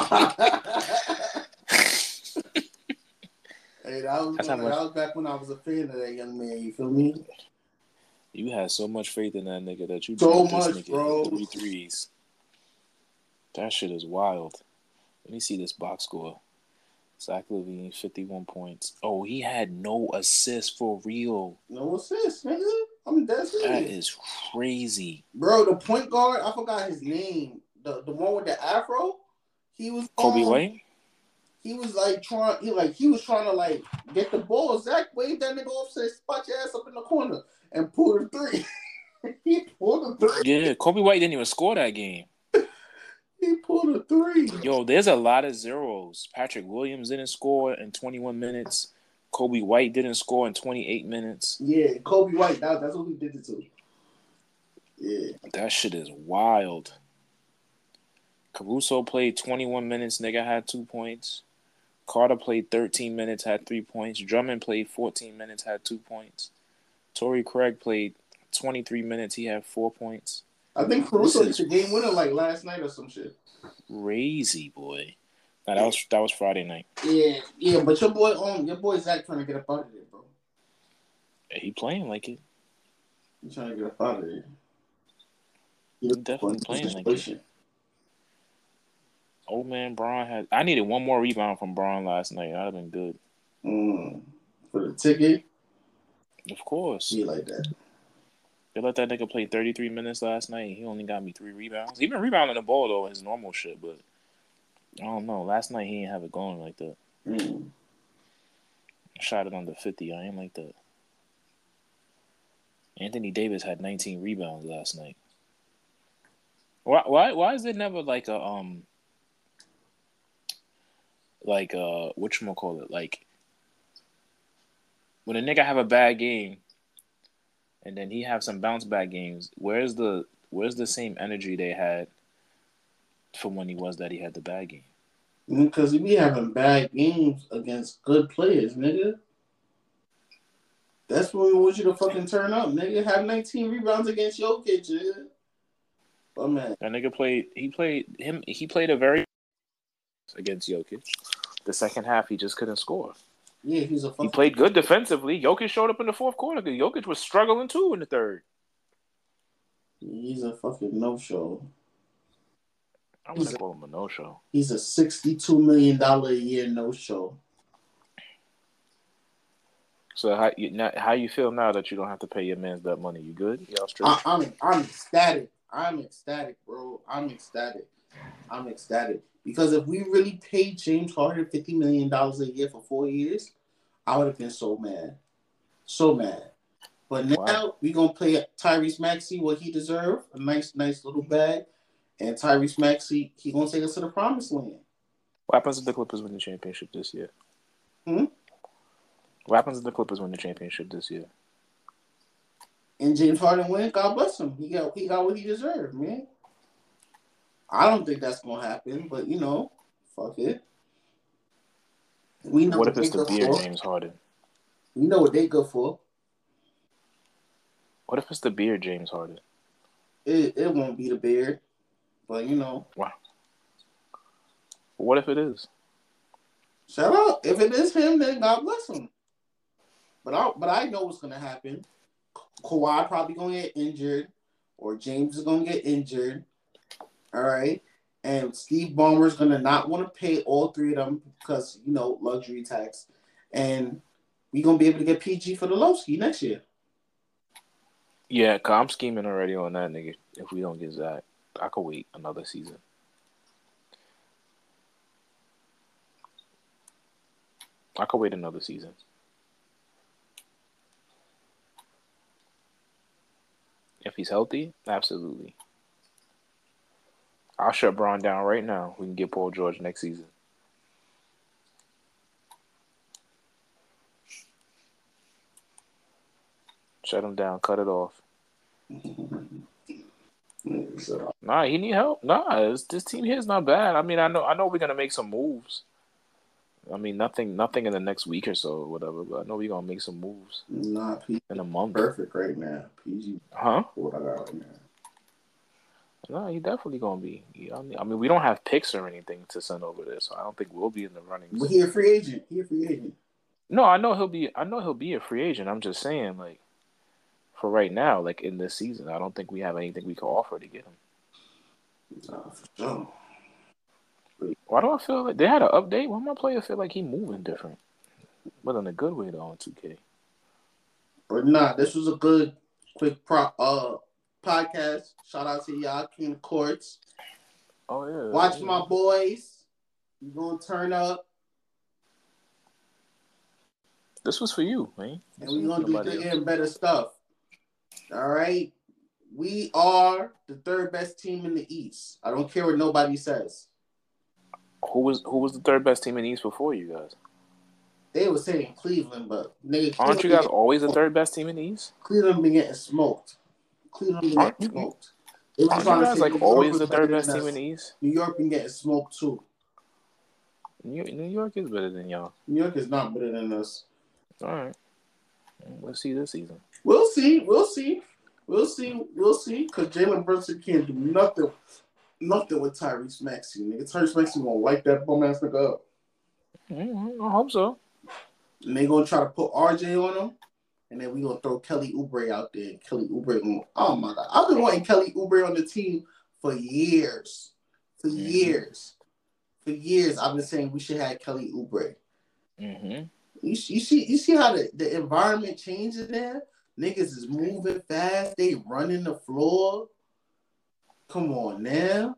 that was back when I was a fan of that young man. You feel me? You had so much faith in that nigga that you so this much, nigga bro. 3 threes. That shit is wild. Let me see this box score. Zach LaVine, 51 points. Oh, he had no assists for real. No assists, nigga. I'm dead serious. That is crazy. Bro, the point guard, I forgot his name. The one with the afro, he was Kobe White? He was like trying to get the ball. Zach waved that nigga off, said spot your ass up in the corner and pulled a three. He pulled a three. Yeah, Kobe White didn't even score that game. He pulled a three. Yo, there's a lot of zeros. Patrick Williams didn't score in 21 minutes. Kobe White didn't score in 28 minutes. Yeah, Kobe White. That's what we did it to. Yeah. That shit is wild. Caruso played 21 minutes. Nigga had 2 points. Carter played 13 minutes, had 3 points. Drummond played 14 minutes, had 2 points. Torrey Craig played 23 minutes. He had 4 points. I think Caruso hit the game winner like last night or some shit. Crazy, boy. Nah, that was Friday night. Yeah, but your boy Zach trying to get up out of there, bro. He playing like it. He's trying to get up out of there. He definitely playing like it. Old man Bron I needed one more rebound from Bron last night. That'd have been good. For the ticket? Of course. Be like that. They let that nigga play 33 minutes last night. He only got me 3 rebounds. He been rebounding the ball, though, his normal shit, but I don't know. Last night, he didn't have it going like that. Shot it under 50. I ain't like that. Anthony Davis had 19 rebounds last night. Why is it never like a, whatchamacallit? Like, when a nigga have a bad game, and then he have some bounce back games, where's the same energy they had from when he had the bad game? Because he be having bad games against good players, nigga. That's when we want you to fucking turn up, nigga. Have 19 rebounds against Jokic, nigga. Oh man, that nigga played a very against Jokic. The second half, he just couldn't score. Yeah, he played good defensively. Jokic showed up in the fourth quarter because Jokic was struggling too in the third. He's a fucking no-show. I wouldn't call him a no-show. He's a $62 million a year no-show. So how you feel now that you don't have to pay your mans that money? You good? Y'all straight? I'm ecstatic. I'm ecstatic, bro. I'm ecstatic. Because if we really paid James Harden $50 million a year for 4 years, I would have been so mad. So mad. But now we're going to pay Tyrese Maxey what he deserves, a nice little bag. And Tyrese Maxey, he's going to take us to the promised land. What happens if the Clippers win the championship this year? What happens if the Clippers win the championship this year? And James Harden win, God bless him. He got what he deserved, man. I don't think that's going to happen, but, fuck it. We know what if it's the beard James Harden? We know what they good for. What if it's the beard James Harden? It won't be the beard, but, Wow. What if it is? Shut up. If it is him, then God bless him. But I know what's going to happen. Kawhi probably going to get injured, or James is going to get injured. All right. And Steve Ballmer's going to not want to pay all 3 of them because, luxury tax. And we're going to be able to get PG for the Lowski next year. Yeah, cause I'm scheming already on that, nigga. If we don't get Zach, I could wait another season. If he's healthy, absolutely. I'll shut Bron down right now. We can get Paul George next season. Shut him down. Cut it off. Nah, he need help. Nah, this team here is not bad. I mean, I know we're gonna make some moves. I mean, nothing in the next week or so or whatever, but I know we're gonna make some moves. Nah, PG in a month. Perfect right now. PG. Huh? What I got right now. No, he definitely gonna be. I mean, we don't have picks or anything to send over there, so I don't think we'll be in the running. But he a free agent. No, I know he'll be a free agent. I'm just saying, like, for right now, like in this season, I don't think we have anything we can offer to get him. For sure. Why do I feel like they had an update? Why my player feel like he moving different? But in a good way though on 2K. But nah, this was a good, quick podcast. Shout out to y'all, King of Courts. Oh yeah. Watch my boys. You gonna turn up. This was for you, man. And we're gonna do bigger and better stuff. All right. We are the third best team in the East. I don't care what nobody says. Who was the third best team in the East before you guys? They were saying Cleveland, but aren't you guys always the third best team in the East? Cleveland been getting smoked. Cleveland been getting smoked. Aren't you guys like always the third best team in the East? New York been getting smoked too. New York is better than y'all. New York is not better than us. All right. Let's see this season. We'll see. Because Jalen Brunson can't do nothing with Tyrese Maxey. Nigga, Tyrese Maxey gonna wipe that bum ass nigga up. I hope so. And they gonna try to put RJ on him, and then we gonna throw Kelly Oubre out there. And Kelly Oubre gonna, oh my god, I've been wanting Kelly Oubre on the team for years. For years, I've been saying we should have Kelly Oubre. Mm-hmm. You see how the environment changes there? Niggas is moving fast. They running the floor. Come on now.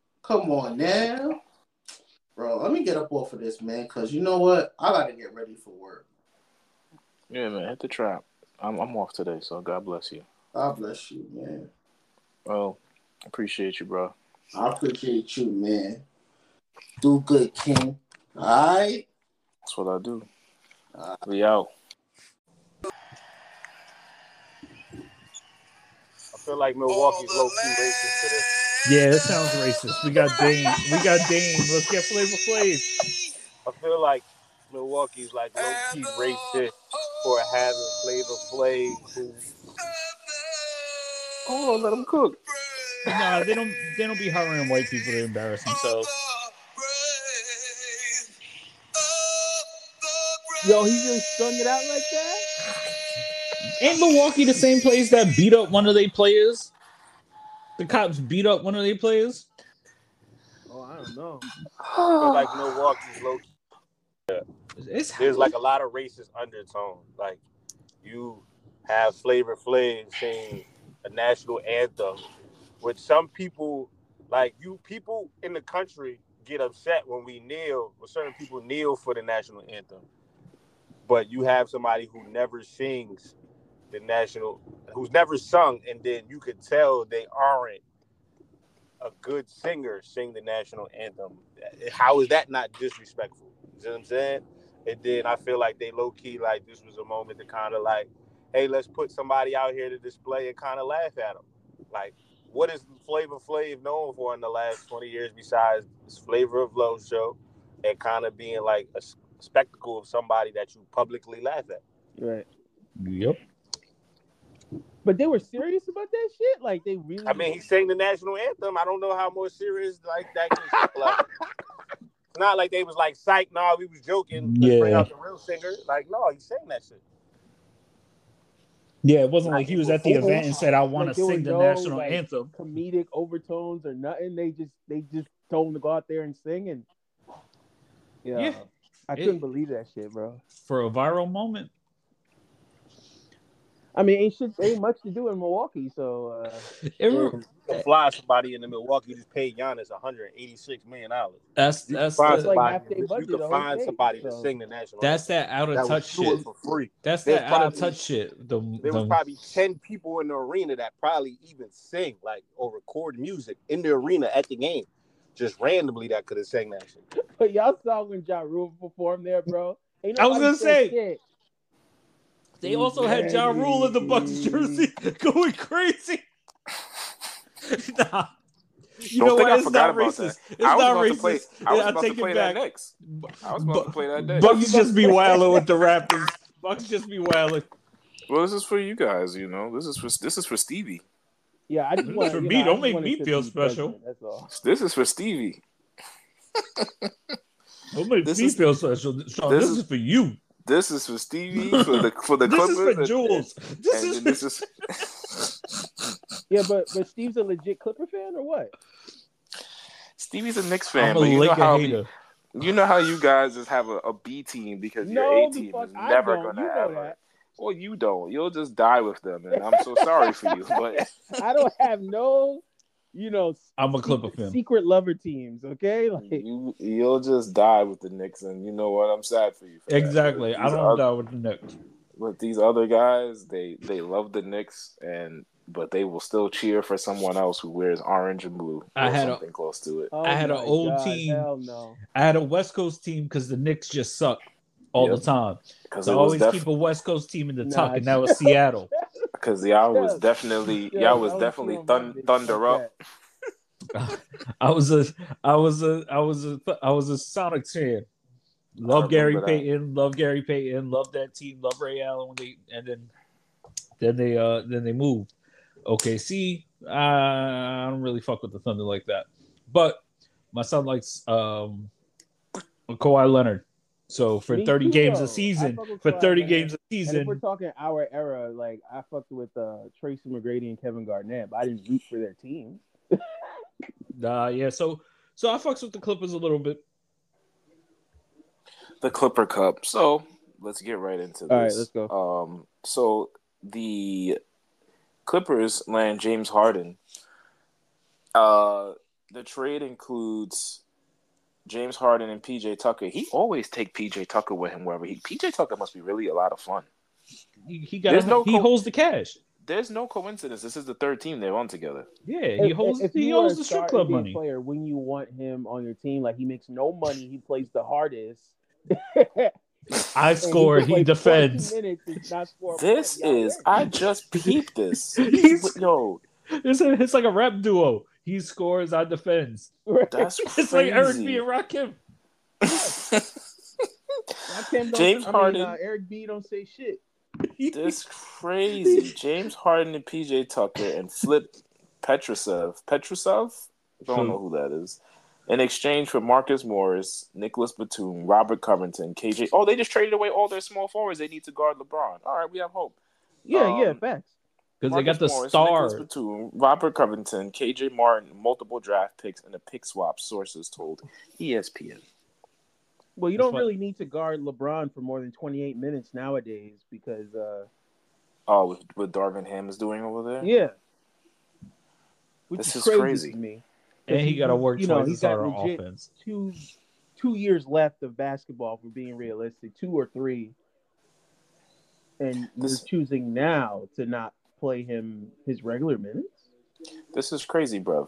Bro, let me get up off of this, man, because you know what? I got to get ready for work. Yeah, man, hit the trap. I'm off today, so God bless you. God bless you, man. Well, appreciate you, bro. I appreciate you, man. Do good, King. All right? That's what I do. We out. I feel like Milwaukee's low-key racist to this. Yeah, that sounds racist. We got Dame. Let's get Flavor Flav. I feel like Milwaukee's like low-key racist for having Flavor Flav. Oh, let them cook. Nah, they don't be hiring white people to embarrass themselves. Yo, he just strung it out like that? Ain't Milwaukee the same place that beat up one of their players? The cops beat up one of their players? Oh, I don't know. I feel like Milwaukee's low-key. There's like a lot of racist undertone. Like, you have Flavor Flav sing a national anthem, which some people, like people in the country get upset when we kneel, or certain people kneel for the national anthem. But you have somebody who never sings who's never sung, and then you could tell they aren't a good singer sing the national anthem. How is that not disrespectful? You know what I'm saying? And then I feel like they low-key, like, this was a moment to kind of like, hey, let's put somebody out here to display and kind of laugh at them. Like, what is Flavor Flav known for in the last 20 years besides this Flavor of Love show and kind of being like a spectacle of somebody that you publicly laugh at? Right. Yep. But they were serious about that shit? Like, they really... I mean, he sang the national anthem. I don't know how more serious like that can like. It's not like they was like, psych, nah, we was joking. Let's bring out the real singer. Like, no, he sang that shit. Yeah, it wasn't like he was at the event and said, I want to sing the national anthem. Comedic overtones or nothing. They just told him to go out there and sing. And yeah. I couldn't believe that shit, bro. For a viral moment. I mean, ain't much to do in Milwaukee, so you can fly somebody into Milwaukee. You just paid Giannis $186 million. That's like half their budget. You can find somebody to sing the national. That's that out of touch shit for free. That's that out of touch shit. There was probably 10 people in the arena that probably even sing like or record music in the arena at the game, just randomly that could have sang that shit. But y'all saw when Ja Rule performed there, bro. I was gonna say. Shit. They also had Ja Rule in the Bucks jersey going crazy. Nah. You know what? It's not racist. It's not racist. I'll take it back. I was about to play that next. Bucks just be wilding with the Raptors. Bucks just be wilding. Well, this is for you guys, you know. This is for Stevie. Yeah, I just want for me. Don't make me feel special. That's all. This is for Stevie. Don't make me feel special. Sean, this is for you. This is for Stevie, for the Clippers. This is for Jules. This is Yeah, but Steve's a legit Clipper fan or what? Stevie's a Knicks I'm fan, a but Laker hater. you know how you guys just have a B team because your No, A the team fuck is I never don't. gonna You know ever. that. Well, you don't. You'll just die with them, and I'm so sorry for you. But I don't have no, I'm a Clipper fan. secret lover teams. Okay, like you'll just die with the Knicks, and you know what? I'm sad for you. For Exactly. That. I don't die with the Knicks. With these other guys, they love the Knicks, but they will still cheer for someone else who wears orange and blue or something close to it. oh I had an my old God, team. hell no. I had a West Coast team because the Knicks just suck all the time. Because So I always keep a West Coast team in the tuck, and that was Seattle. Because y'all was definitely thunder up. I was a Sonics fan. Love Gary Payton. Love that team. Love Ray Allen. Then they moved. Okay, see, I don't really fuck with the Thunder like that. But my son likes Kawhi Leonard. So for 30 games a season, games a season. And if we're talking our era, like I fucked with Tracy McGrady and Kevin Garnett, but I didn't root for their teams. Yeah. So I fucks with the Clippers a little bit. The Clipper Cup. So let's get right into this. All right, let's go. So the Clippers land James Harden. The trade includes James Harden and PJ Tucker. He always take PJ Tucker with him wherever PJ Tucker must be really a lot of fun. He holds the cash. There's no coincidence. This is the third team they're on together. Yeah, he holds the strip club money. Player, when you want him on your team, like he makes no money, he plays the hardest. I score, he defends. This is I just peeped this. It's like a rap duo. He scores, I defends. That's crazy. It's like Eric B and Rakim. James Harden, Eric B don't say shit. This crazy. James Harden and PJ Tucker and Flip Petrusov. I don't know who that is. In exchange for Marcus Morris, Nicholas Batum, Robert Covington, KJ. Oh, they just traded away all their small forwards they need to guard LeBron. All right, we have hope. Yeah, facts. Because they got the Morris, star. Nicholas Batum, Robert Covington, KJ Martin, multiple draft picks, and a pick swap, sources told ESPN. Well, you don't really need to guard LeBron for more than 28 minutes nowadays because... what Darvin Ham is doing over there? Yeah. This is crazy to me. And he got to work twice as hard on offense. 2 years left of basketball, for being realistic, 2 or 3. And you're choosing now to not play him his regular minutes? This is crazy, bruv.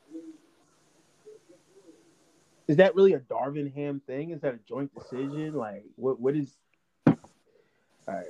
Is that really a Darvin Ham thing? Is that a joint decision? Like, what is... All right.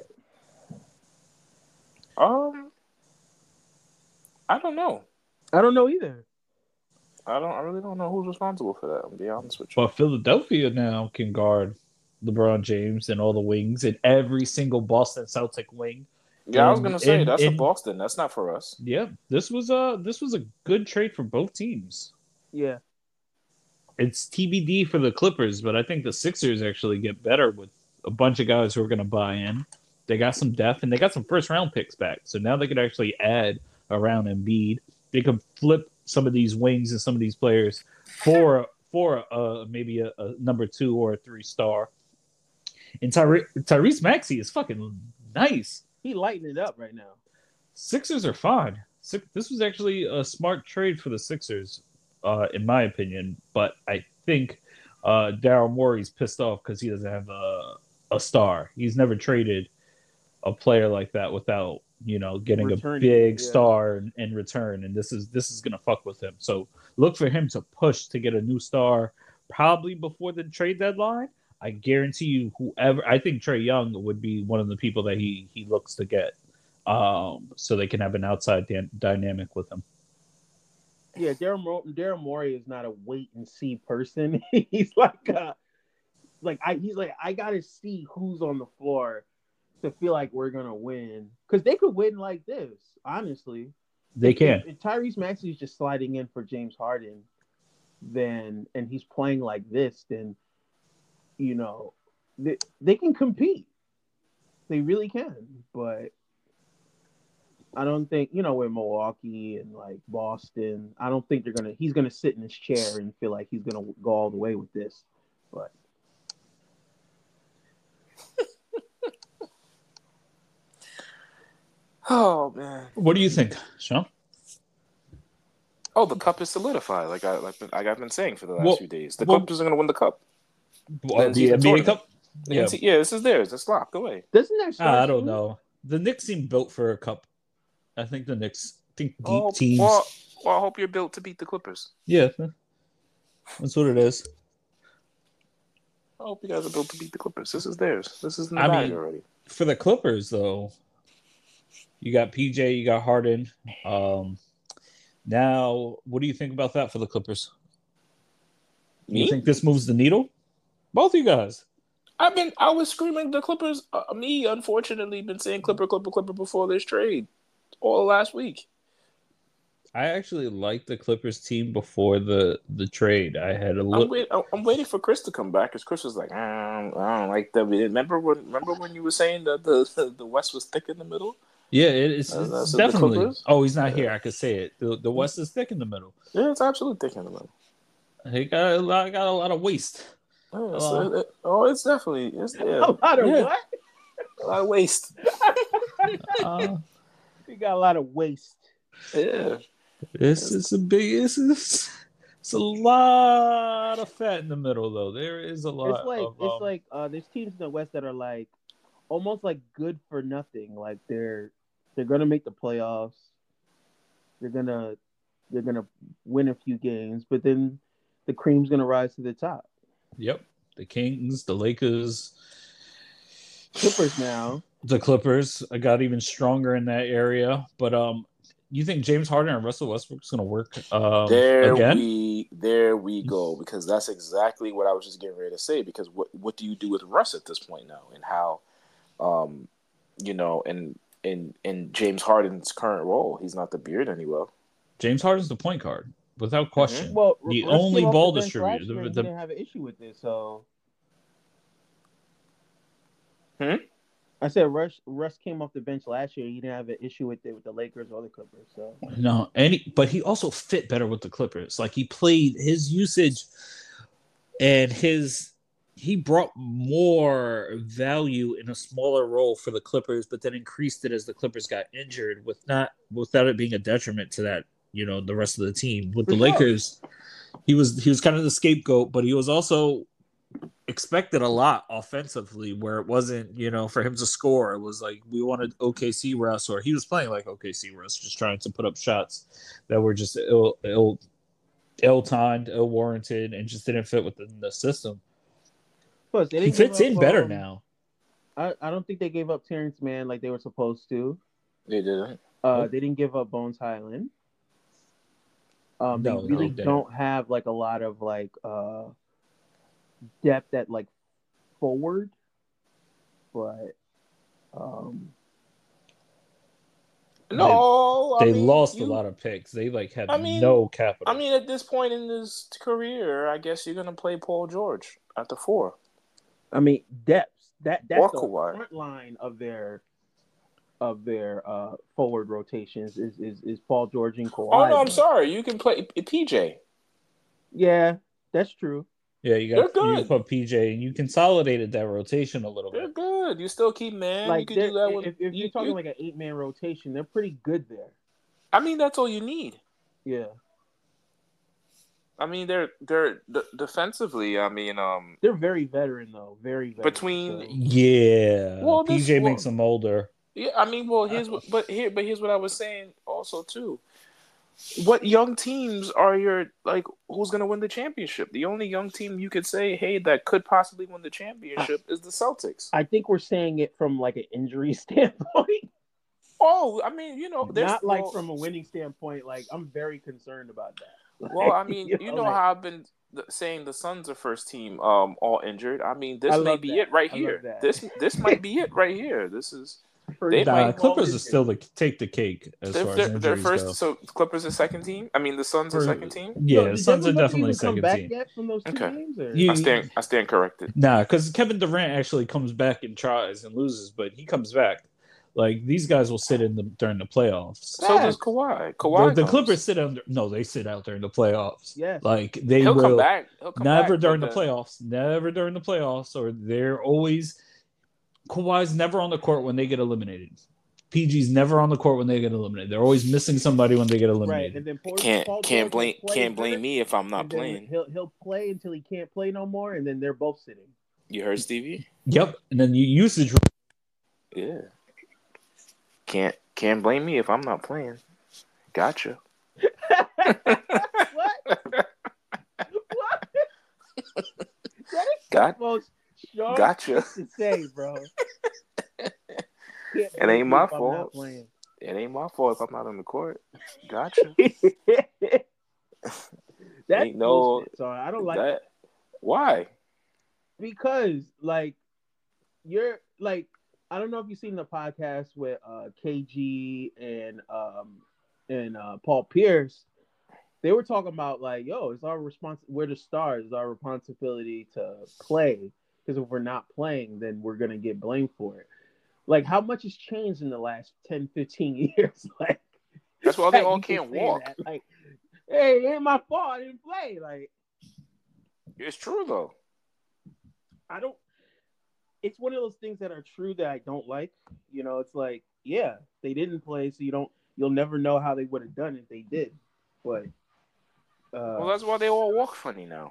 I don't know. I don't know either. I really don't know who's responsible for that. I'll be honest with you. But Philadelphia now can guard LeBron James and all the wings and every single Boston Celtic wing. Yeah, I was gonna say that's for Boston. That's not for us. Yeah, this was a good trade for both teams. Yeah, it's TBD for the Clippers, but I think the Sixers actually get better with a bunch of guys who are going to buy in. They got some depth and they got some first round picks back, so now they could actually add around Embiid. They could flip some of these wings and some of these players for maybe a number 2 or a 3 star. And Tyrese Maxey is fucking nice. He lighting it up right now. Sixers are fine. This was actually a smart trade for the Sixers, in my opinion. But I think Daryl Morey's pissed off because he doesn't have a star. He's never traded a player like that without getting a big star in return, and this is gonna fuck with him. So look for him to push to get a new star probably before the trade deadline. I guarantee you, I think Trae Young would be one of the people that he looks to get, so they can have an outside dynamic with him. Yeah, Daryl Morey is not a wait and see person. He's like I gotta see who's on the floor to feel like we're gonna win, because they could win like this. Honestly, they can. If Tyrese Maxey is just sliding in for James Harden, and he's playing like this, then they can compete. They really can. But I don't think with Milwaukee and like Boston. I don't think he's gonna sit in his chair and feel like he's gonna go all the way with this. But Oh man. What do you think, Sean? Oh, the cup is solidified. Like I've been saying for the last few days. The Clippers are going to win the cup. The NBA Cup? Yeah, this is theirs. It's locked away. Doesn't that start I don't soon? know. The Knicks seem built for a cup. I think the Knicks deep teams. Well, I hope you're built to beat the Clippers. Yeah, that's what it is. I hope you guys are built to beat the Clippers. This is theirs. This is in the bag already. For the Clippers, though, you got PJ, you got Harden. Now, what do you think about that for the Clippers? Me? You think this moves the needle? Both of you guys. I was screaming the Clippers. Me, unfortunately, been saying Clipper before this trade all last week. I actually liked the Clippers team before the trade. I had a little. I'm waiting for Chris to come back because Chris was like, I don't like them. Remember when you were saying that the West was thick in the middle? Yeah, it's definitely. Oh, he's not here. I could say it. The West is thick in the middle. Yeah, it's absolutely thick in the middle. He got a lot of waste. It's definitely a lot of what? A lot of waste. You got a lot of waste. Yeah. It's a lot of fat in the middle, though. There is a lot. It's like there's teams in the West that are like almost like good for nothing. Like they're gonna make the playoffs. They're gonna win a few games, but then the cream's gonna rise to the top. Yep, the Kings, the Lakers, Clippers now. The Clippers got even stronger in that area, but you think James Harden and Russell Westbrook's going to work again? There we go, because that's exactly what I was just getting ready to say. Because what do you do with Russ at this point now, and how, in James Harden's current role, he's not the beard anymore. James Harden's the point guard, without question. Mm-hmm. Well, the Russ only came off ball the bench last distributor. year, he didn't have an issue with this, so. I said Russ came off the bench last year. He didn't have an issue with it with the Lakers or the Clippers. So no, but he also fit better with the Clippers. Like he played his usage, and he brought more value in a smaller role for the Clippers, but then increased it as the Clippers got injured, without it being a detriment to that. The rest of the team. With the Lakers, he was kind of the scapegoat, but he was also expected a lot offensively, where it wasn't, for him to score. It was like we wanted OKC Russ, or he was playing like OKC Russ, just trying to put up shots that were just ill-timed, ill-warranted, and just didn't fit within the system. Plus, he fits in better now. I don't think they gave up Terrence Mann like they were supposed to. They didn't. They didn't give up Bones Highland. They really don't have like a lot of like depth at like forward, but they lost a lot of picks. They had no capital. I mean, at this point in his career, I guess you're gonna play Paul George at the 4. I mean, depth. That's the front line of their forward rotations is Paul George and Kawhi. Oh no, I'm sorry. You can play PJ. Yeah, that's true. Yeah, you put PJ, and you consolidated that rotation a little They're bit. good. You still keep man. Like, you can do that if you're talking like an 8-man rotation, they're pretty good there. I mean, that's all you need. Yeah. I mean, they're defensively. I mean, they're very veteran though. Very veteran. PJ makes them older. Yeah, I mean, here's what I was saying also too. What young teams are who's going to win the championship? The only young team you could say, hey, that could possibly win the championship is the Celtics. I think we're saying it from like an injury standpoint. Oh, I mean, not like from a winning standpoint. Like, I'm very concerned about that. Well, I mean, how I've been saying the Suns are first team all injured. I mean, this may be it right here. This might be it right here. This is. Clippers are still take the cake as far as they're first. Go. So Clippers are second team. I mean, the Suns are second team. Yeah, the Suns are definitely second team. Yet from those two games, I stand corrected. Nah, because Kevin Durant actually comes back and tries and loses, but he comes back. Like these guys will sit during the playoffs. So does Kawhi. Kawhi The comes. Clippers sit under. No, they sit out during the playoffs. Yes. Like they He'll will come back. He'll come never back, during but the playoffs. Never during the playoffs. Or they're always Kawhi's never on the court when they get eliminated. PG's never on the court when they get eliminated. They're always missing somebody when they get eliminated. Right, and then Can't blame me if I'm not playing. He'll play until he can't play no more, and then they're both sitting. You heard Stevie? Yep, and then you usage. Yeah. Can't blame me if I'm not playing. Gotcha. What? What? That is the most sharp Gotcha. thing to say, bro. It ain't my fault. It ain't my fault if I'm not on the court. Gotcha. That's ain't no. So I don't like that. Why? Because like you're like I don't know if you've seen the podcast with KG and Paul Pierce. They were talking about like, yo, it's our we're the stars. It's our responsibility to play. Because if we're not playing, then we're gonna get blamed for it. Like, how much has changed in the last 10, 15 years? Like, that's why they all can't walk. That. Like, hey, it ain't my fault. I didn't play. Like, it's true though. It's one of those things that are true that I don't like. You know, it's like, yeah, they didn't play, so you'll never know how they would have done it if they did. But well, that's why they all walk funny now.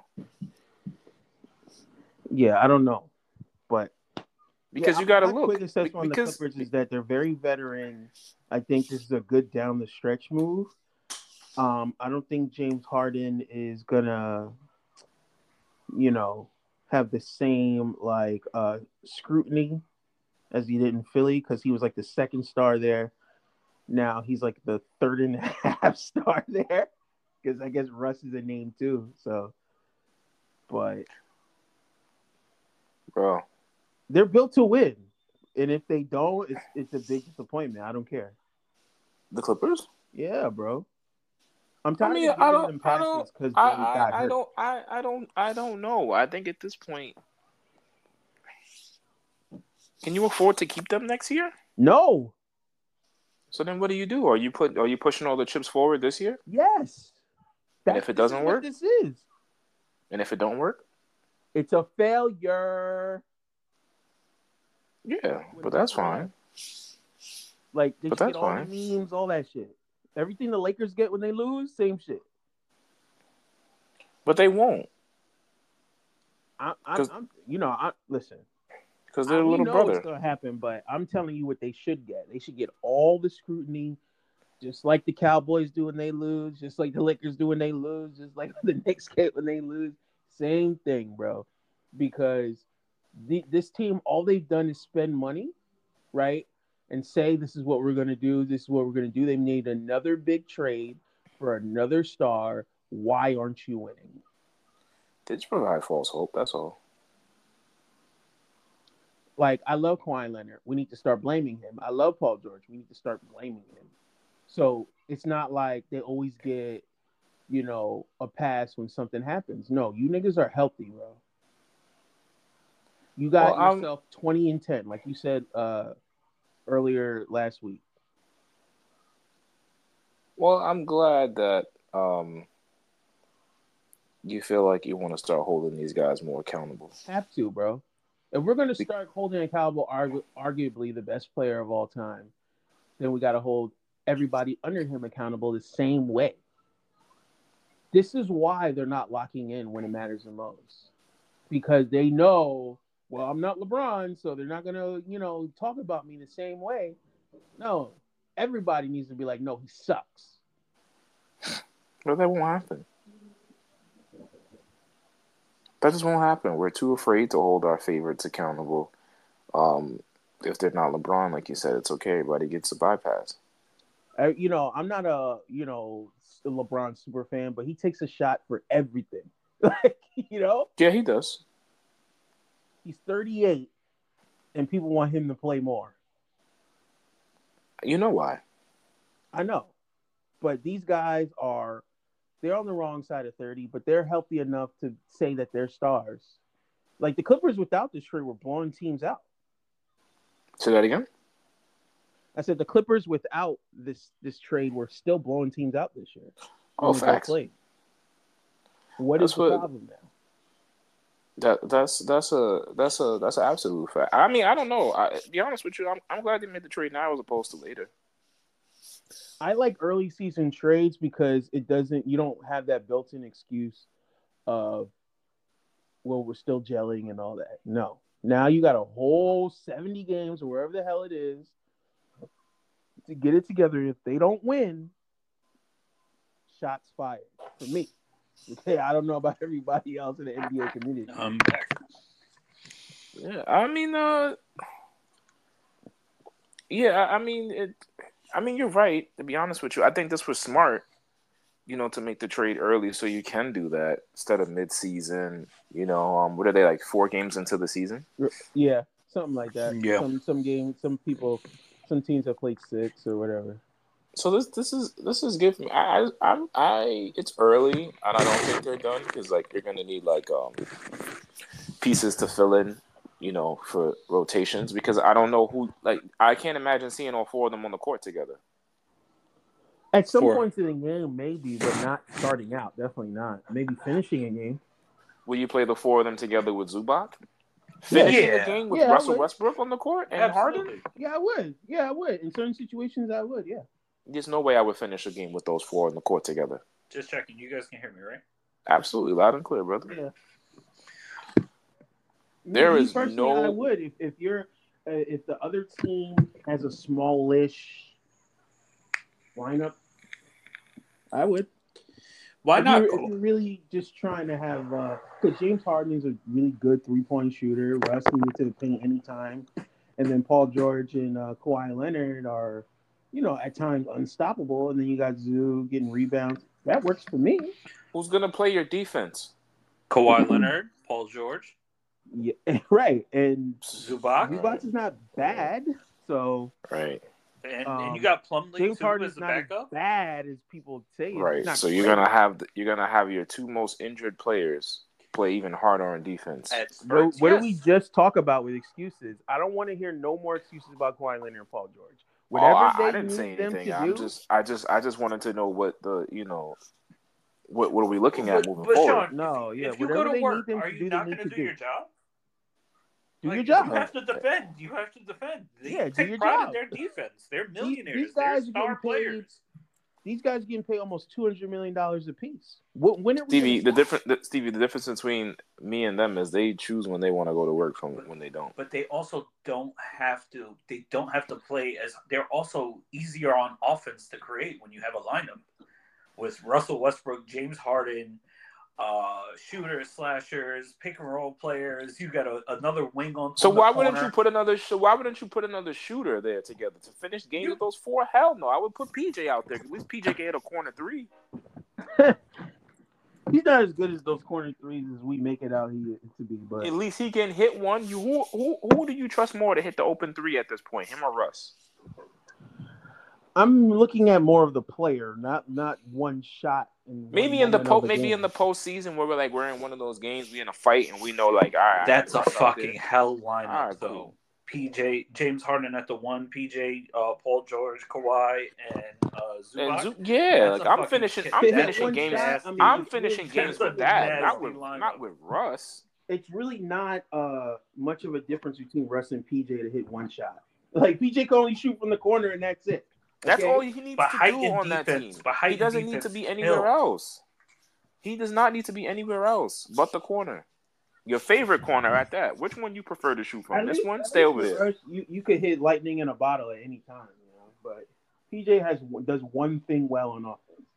Yeah, I don't know, but because you got to look. My quick assessment on the Clippers is that they're very veteran. I think this is a good down the stretch move. I don't think James Harden is gonna, have the same like scrutiny as he did in Philly because he was like the second star there. Now he's like the third and a half star there because I guess Russ is a name too. So, but bro, they're built to win, and if they don't, it's a big disappointment. I don't care. The Clippers? Yeah, bro. I'm tired of giving them passes because I don't know. I think at this point, can you afford to keep them next year? No. So then, what do? Are you pushing all the chips forward this year? Yes. And if it doesn't work, this is. And if it don't work, it's a failure. Yeah, but that's fine. Like, they get all the memes, all that shit. Everything the Lakers get when they lose, same shit. But they won't. Listen. Because they're a little brother. It's gonna happen, but I'm telling you what they should get. They should get all the scrutiny, just like the Cowboys do when they lose, just like the Lakers do when they lose, just like the Knicks get when they lose. Same thing, bro. Because this team, all they've done is spend money, right? And say, this is what we're going to do. This is what we're going to do. They made another big trade for another star. Why aren't you winning? They just provide false hope. That's all. Like, I love Kawhi Leonard. We need to start blaming him. I love Paul George. We need to start blaming him. So it's not like they always get, a pass when something happens. No, you niggas are healthy, bro. You got yourself 20-10, like you said, earlier last week. Well, I'm glad that you feel like you want to start holding these guys more accountable. Have to, bro. If we're going to start holding accountable arguably the best player of all time, then we got to hold everybody under him accountable the same way. This is why they're not locking in when it matters the most. Because they know, well, I'm not LeBron, so they're not going to, talk about me the same way. No, everybody needs to be like, no, he sucks. Well, that won't happen. That just won't happen. We're too afraid to hold our favorites accountable. If they're not LeBron, like you said, it's okay. Everybody gets a bypass. I'm not a, LeBron super fan, but he takes a shot for everything. Like, Yeah, he does. He's 38, and people want him to play more. You know why? I know. But these guys they're on the wrong side of 30, but they're healthy enough to say that they're stars. Like, the Clippers without this trade were blowing teams out. Say that again? I said the Clippers without this trade were still blowing teams out this year. Oh, facts. What is the problem now? That's an absolute fact. I mean, I don't know. To be honest with you, I'm glad they made the trade now as opposed to later. I like early season trades because you don't have that built-in excuse of, well, we're still gelling and all that. No. Now you got a whole 70 games or wherever the hell it is to get it together. If they don't win, shots fired for me. Okay, I don't know about everybody else in the NBA community. Yeah, I mean, you're right. To be honest with you, I think this was smart, to make the trade early so you can do that instead of mid-season. What are they, like 4 games into the season? Yeah, something like that. Yeah. Some games, some teams have played 6 or whatever. So this is good for me. It's early and I don't think they're done because like you're gonna need like pieces to fill in, for rotations because I don't know who I can't imagine seeing all 4 of them on the court together. At some points in the game, maybe, but not starting out. Definitely not. Maybe finishing a game. Will you play the 4 of them together with Zubac? Finishing a game with Russell Westbrook on the court and Harden? Yeah, I would. In certain situations, I would. Yeah. There's no way I would finish a game with those 4 on the court together. Just checking. You guys can hear me, right? Absolutely, loud and clear, brother. Yeah. There is no. I would if the other team has a smallish lineup. I would. Why not? If you're really just trying to have, because James Harden is a really good 3-point shooter. Russ can get to the paint anytime, and then Paul George and Kawhi Leonard are, at times unstoppable. And then you got Zoo getting rebounds. That works for me. Who's gonna play your defense? Kawhi Leonard, Paul George. Yeah, right. And Zubac is not bad. So right. And you got Plumlee James too Harden as the not backup. as bad as people say. Right. So you're gonna have your 2 most injured players play even harder on defense. What did we just talk about with excuses? I don't want to hear no more excuses about Kawhi Leonard and Paul George. Whatever I didn't say anything. I just wanted to know what what are we looking at moving forward? Sean, if you go to work, are you not going to do your job? Do your job. You have to defend. They do your pride job. in their defense. They're millionaires. These guys They're star players. These guys are getting paid almost $200 million a piece. When Stevie, the difference between me and them is they choose when they want to go to work from when they don't. But they also don't have to. They don't have to play as. They're also easier on offense to create when you have a lineup with Russell Westbrook, James Harden, shooters, slashers, pick and roll players. You got another wing on. So why wouldn't you put another? Why wouldn't you put another shooter there together to finish games with those 4? Hell no, I would put PJ out there. At least PJ can hit a corner 3. He's not as good as those corner 3s as we make it out here to be, but at least he can hit one. Who do you trust more to hit the open 3 at this point? Him or Russ? I'm looking at more of the player, not one shot. Maybe in the postseason where we're in one of those games, we in a fight and we know all right. That's a fucking hell lineup though. Cool. PJ, James Harden at the 1, PJ, Paul George, Kawhi, and Zubac. I'm finishing games. I'm finishing games with that, not with Russ. It's really not much of a difference between Russ and PJ to hit one shot. Like PJ can only shoot from the corner and that's it. That's all he needs to do on that team. He doesn't need to be anywhere else. He does not need to be anywhere else but the corner. Your favorite corner at that. Which one you prefer to shoot from? This one? Stay over there. You could hit lightning in a bottle at any time, but PJ does one thing well on offense.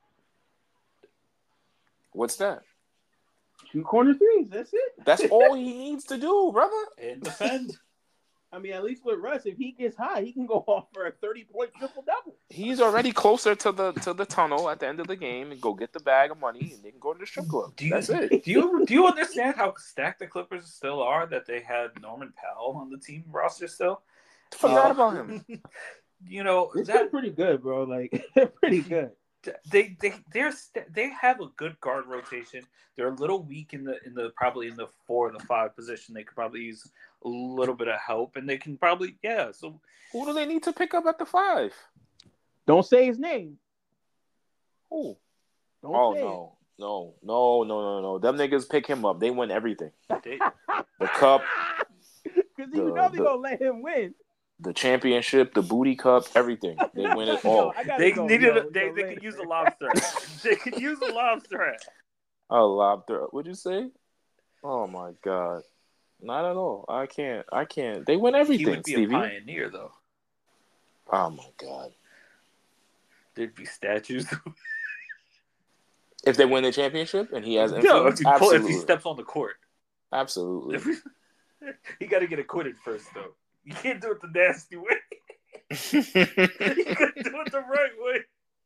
What's that? Shoot corner 3s. That's it. That's all he needs to do, brother. And defend. I mean, at least with Russ, if he gets high, he can go off for a 30-point triple-double. He's already closer to the tunnel at the end of the game and go get the bag of money and they can go to the strip club. That's it. Do you understand how stacked the Clippers still are? That they had Norman Powell on the team roster still. Forgot about him. It's pretty good, bro. Like they're pretty good. They have a good guard rotation. They're a little weak in the probably in the 4 or the 5 position. They could probably use a little bit of help, and they can probably So who do they need to pick up at the 5? Don't say his name. Who? Don't say No. Them niggas pick him up. They win everything. the cup. Because you know they're gonna let him win. The championship, the booty cup, everything. They win it all. They could use a lobster. They could use a lobster. A lobster. What'd you say? Oh my god. Not at all. I can't. They win everything, He would be Stevie. a pioneer, though. Oh my god. There'd be statues. If they win the championship and he has influence, absolutely. If he steps on the court. Absolutely. He got to get acquitted first, though. You can't do it the nasty way. You got to do it the right way.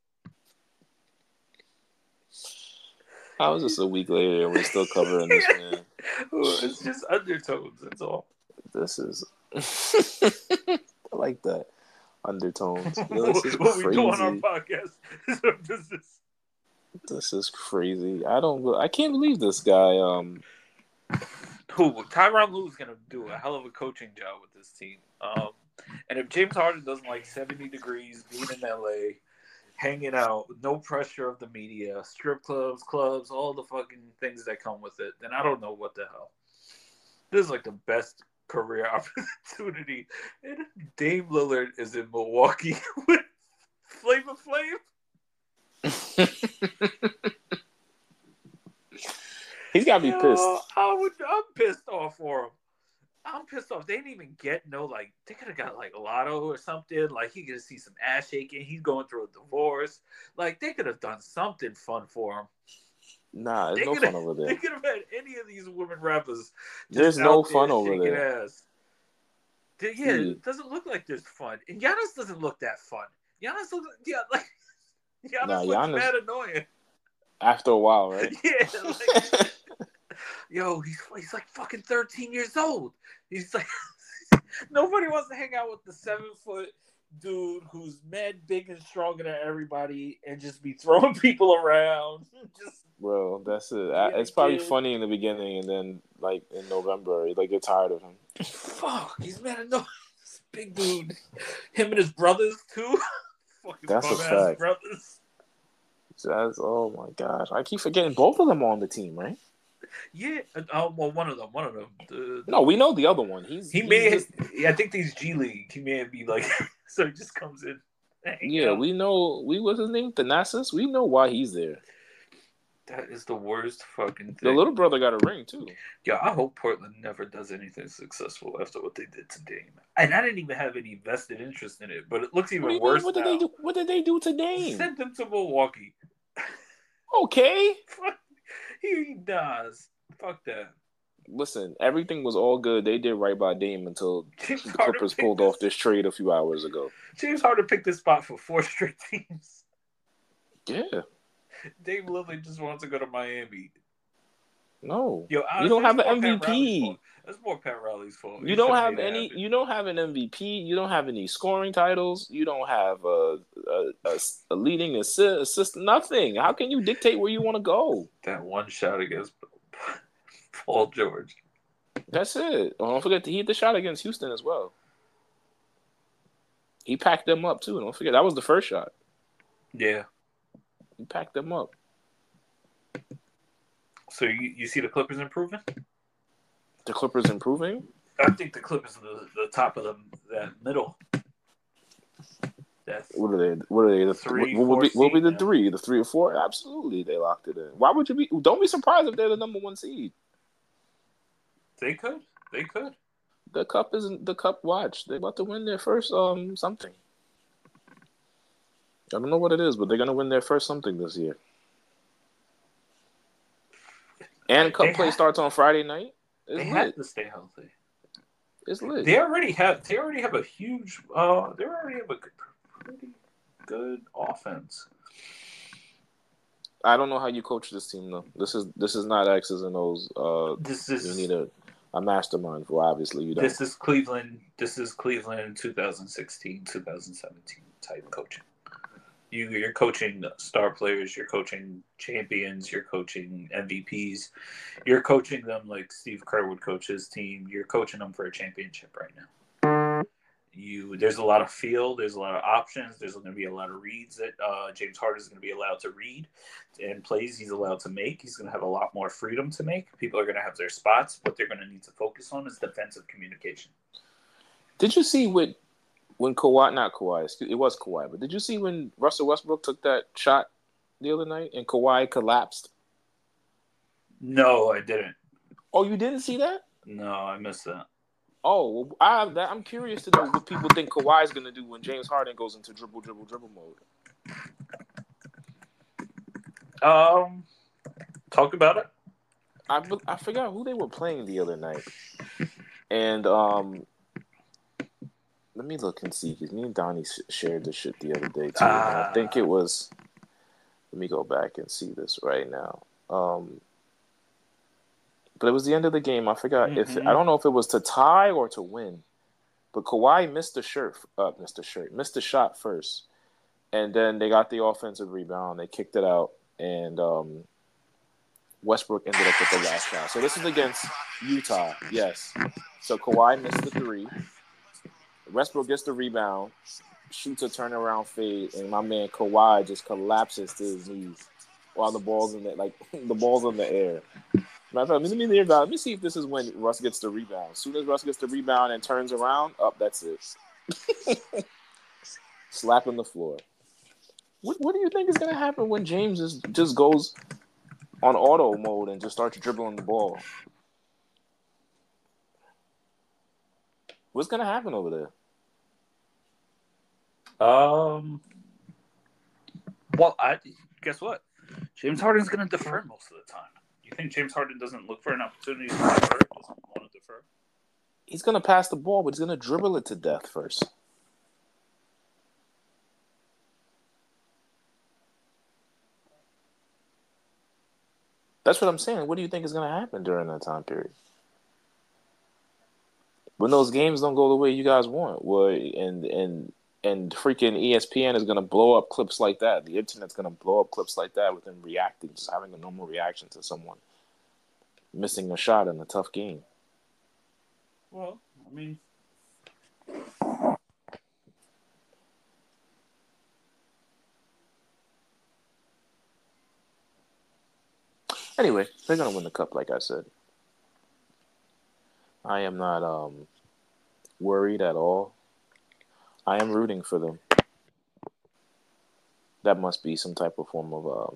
I was just a week later and we're still covering this, man. It's just undertones, that's all. This is... I like that. Undertones. This is what crazy. we do on our podcast is our business. This is crazy. I can't believe this guy. Tyronn Lue's gonna do a hell of a coaching job with this team. And if James Harden doesn't like 70 degrees, being in LA, hanging out, no pressure of the media, strip clubs, all the fucking things that come with it, then I don't know what the hell. This is like the best career opportunity. And Dame Lillard is in Milwaukee with Flavor Flav. He's got to be pissed. I'm pissed off for him. I'm pissed off. They didn't even get they could have got like a lotto or something. Like he could see some ass shaking. He's going through a divorce. Like they could have done something fun for him. Nah, there's no fun over there. They could have had any of these women rappers. There's no fun over there. Ass. It doesn't look like there's fun. And Giannis doesn't look that fun. Giannis looks Giannis mad annoying. After a while, right? Yeah. Yo, he's like fucking 13 years old. He's like, nobody wants to hang out with the 7-foot dude who's mad big and stronger than everybody and just be throwing people around. Bro, that's it. It's probably funny in the beginning, and then like in November, you're tired of him. Fuck, he's mad annoying. This big dude. Him and his brothers too. Fucking that's a fact. Brothers. Oh my gosh, I keep forgetting both of them are on the team, right? Yeah, well, one of them. No, we know the other one. I think he's G League. He may be like, so he just comes in. We know. What's his name? Thanasis. We know why he's there. That is the worst fucking thing. The little brother got a ring too. Yeah, I hope Portland never does anything successful after what they did to Dame. And I didn't even have any vested interest in it, but it looks even worse. What did they do? What did they do to Dame? Sent him to Milwaukee. Okay. He does. Fuck that. Listen, everything was all good. They did right by Dame until the Clippers pulled off this trade a few hours ago. James Harden picked this spot for 4 straight teams. Yeah. Dame Lillard just wants to go to Miami. No. Yo, you don't have an MVP. That's more Pat Riley's fault. You don't have any. You don't have an MVP. You don't have any scoring titles. You don't have a leading assist. Nothing. How can you dictate where you want to go? That one shot against Paul George. That's it. Don't forget he hit the shot against Houston as well. He packed them up too. Don't forget that was the first shot. Yeah. He packed them up. So you see the Clippers improving? The Clippers improving? I think the Clippers are the top of that middle. What are they? The 3, what will be the 3? The 3 or 4? Absolutely, they locked it in. Why would you be? Don't be surprised if they're the number 1 seed. They could. The cup isn't the cup. Watch, they're about to win their first something. I don't know what it is, but they're gonna win their first something this year. And cup play starts on Friday night. They have to stay healthy. It's lit. They already have a huge. They already have a pretty good offense. I don't know how you coach this team though. This is not X's and O's. You need a mastermind for. Obviously, you don't. This is Cleveland. 2016, 2017 type coaching. You're coaching star players, you're coaching champions, you're coaching MVPs, you're coaching them like Steve Kerr would coach his team. You're coaching them for a championship right now. There's a lot of field, there's a lot of options, there's going to be a lot of reads that James Harden is going to be allowed to read, and plays he's allowed to make. He's going to have a lot more freedom to make. People are going to have their spots. What they're going to need to focus on is defensive communication. Did you see when Kawhi, not Kawhi, it was Kawhi, but did you see when Russell Westbrook took that shot the other night and Kawhi collapsed? No, I didn't. Oh, you didn't see that? No, I missed that. Oh, well, I'm curious to know what people think Kawhi is going to do when James Harden goes into dribble mode. Talk about it. I forgot who they were playing the other night, and let me look and see, because me and Donnie shared this shit the other day too. I think it was. Let me go back and see this right now. But it was the end of the game. I forgot if I don't know if it was to tie or to win. But Kawhi missed the shot first, and then they got the offensive rebound. They kicked it out, and Westbrook ended up with the last shot. So this is against Utah. Yes. So Kawhi missed the three. Westbrook gets the rebound, shoots a turnaround fade, and my man Kawhi just collapses to his knees while the ball's in the air. Matter of fact, let me see if this is when Russ gets the rebound. As soon as Russ gets the rebound and turns around, that's it. Slapping the floor. What do you think is going to happen when James just goes on auto mode and just starts dribbling the ball? What's going to happen over there? Well, guess what? James Harden's going to defer most of the time. You think James Harden doesn't look for an opportunity to defer? Doesn't want to defer? He's going to pass the ball, but he's going to dribble it to death first. That's what I'm saying. What do you think is going to happen during that time period? When those games don't go the way you guys want, and freaking ESPN is going to blow up clips like that. The internet's going to blow up clips like that with them reacting, just having a normal reaction to someone missing a shot in a tough game. Well, I mean, anyway, they're going to win the cup, like I said. I am not worried at all. I am rooting for them. That must be some type of form of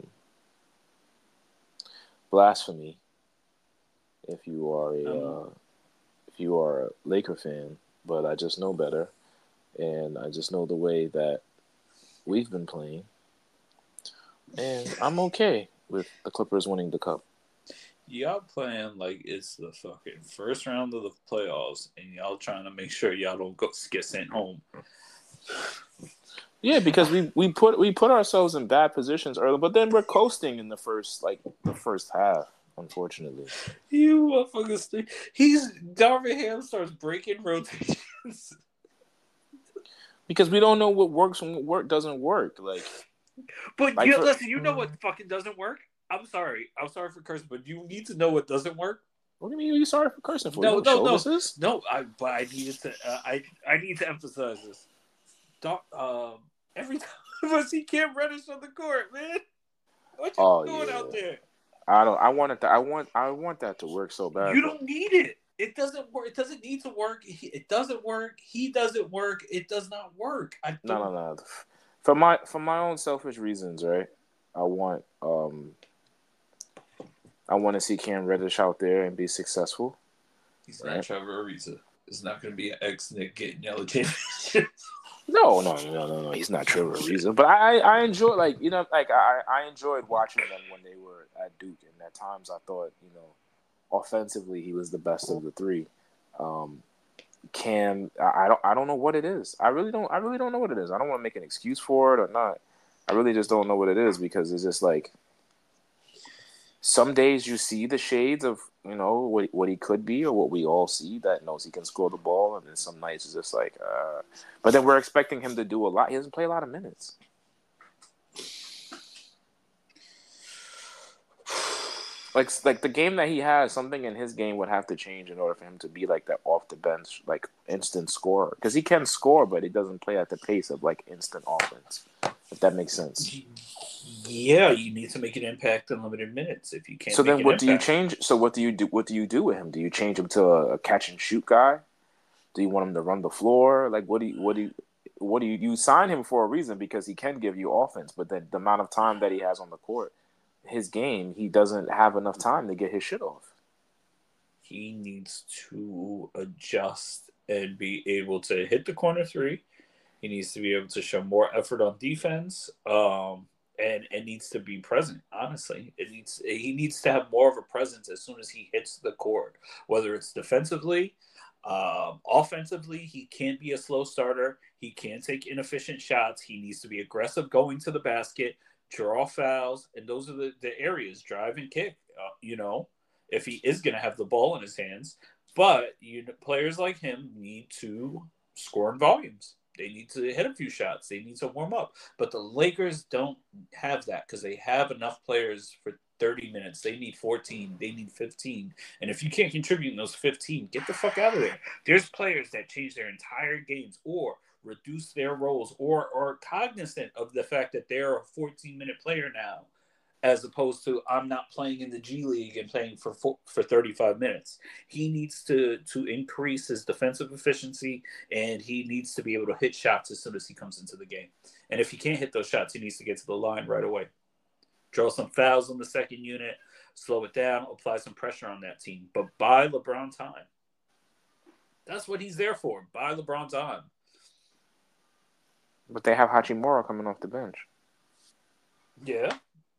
blasphemy. If you are a Laker fan, but I just know better, and I just know the way that we've been playing, and I'm okay with the Clippers winning the cup. Y'all playing like it's the fucking first round of the playoffs, and y'all trying to make sure y'all don't get sent home. Yeah, because we put ourselves in bad positions early, but then we're coasting in the first half. Unfortunately, you motherfuckers. Darvin Ham starts breaking rotations because we don't know what works and what doesn't work. Listen, you know what fucking doesn't work. I'm sorry for cursing, but you need to know what doesn't work. What do you mean? Are you sorry for cursing for? No. But I needed to. I need to emphasize this. Every time I see Cam Reddish on the court, man, what you doing out there? I want that to work so bad. You don't need it. It doesn't work. It doesn't need to work. It doesn't work. He doesn't work. It does not work. No. For my own selfish reasons, right? I want to see Cam Reddish out there and be successful. He's not Trevor Ariza. It's not going to be an ex-Nick getting yellow championships. No. He's not Trevor Ariza. But I enjoy I enjoyed watching them when they were at Duke, and at times I thought offensively he was the best of the three. Cam, I don't know what it is. I really don't know what it is. I don't want to make an excuse for it or not. I really just don't know what it is, because it's just like some days you see the shades of what he could be, or what we all see that knows he can score the ball, and then some nights it's just like but then we're expecting him to do a lot. He doesn't play a lot of minutes. Like the game that he has, something in his game would have to change in order for him to be like that off the bench, like instant scorer. Because he can score, but he doesn't play at the pace of like instant offense. If that makes sense. Yeah, you need to make an impact in limited minutes. If you can't, So make then, an what impact. do you change? So what do you do? What do you do with him? Do you change him to a catch and shoot guy? Do you want him to run the floor? Like what do you sign him for a reason because he can give you offense, but then the amount of time that he has on the court, his game, he doesn't have enough time to get his shit off. He needs to adjust and be able to hit the corner three. He needs to be able to show more effort on defense, and needs to be present. Honestly, he needs to have more of a presence as soon as he hits the court, whether it's defensively, offensively. He can't be a slow starter. He can't take inefficient shots. He needs to be aggressive going to the basket, draw fouls, and those are the areas, drive and kick. If he is going to have the ball in his hands, but players like him need to score in volumes. They need to hit a few shots. They need to warm up. But the Lakers don't have that because they have enough players for 30 minutes. They need 14. They need 15. And if you can't contribute in those 15, get the fuck out of there. There's players that change their entire games or reduce their roles or are cognizant of the fact that they're a 14-minute player now, as opposed to I'm not playing in the G League and playing for 35 minutes. He needs to increase his defensive efficiency, and he needs to be able to hit shots as soon as he comes into the game. And if he can't hit those shots, he needs to get to the line right away. Draw some fouls on the second unit, slow it down, apply some pressure on that team. But buy LeBron time. That's what he's there for. Buy LeBron time. But they have Hachimura coming off the bench. Yeah.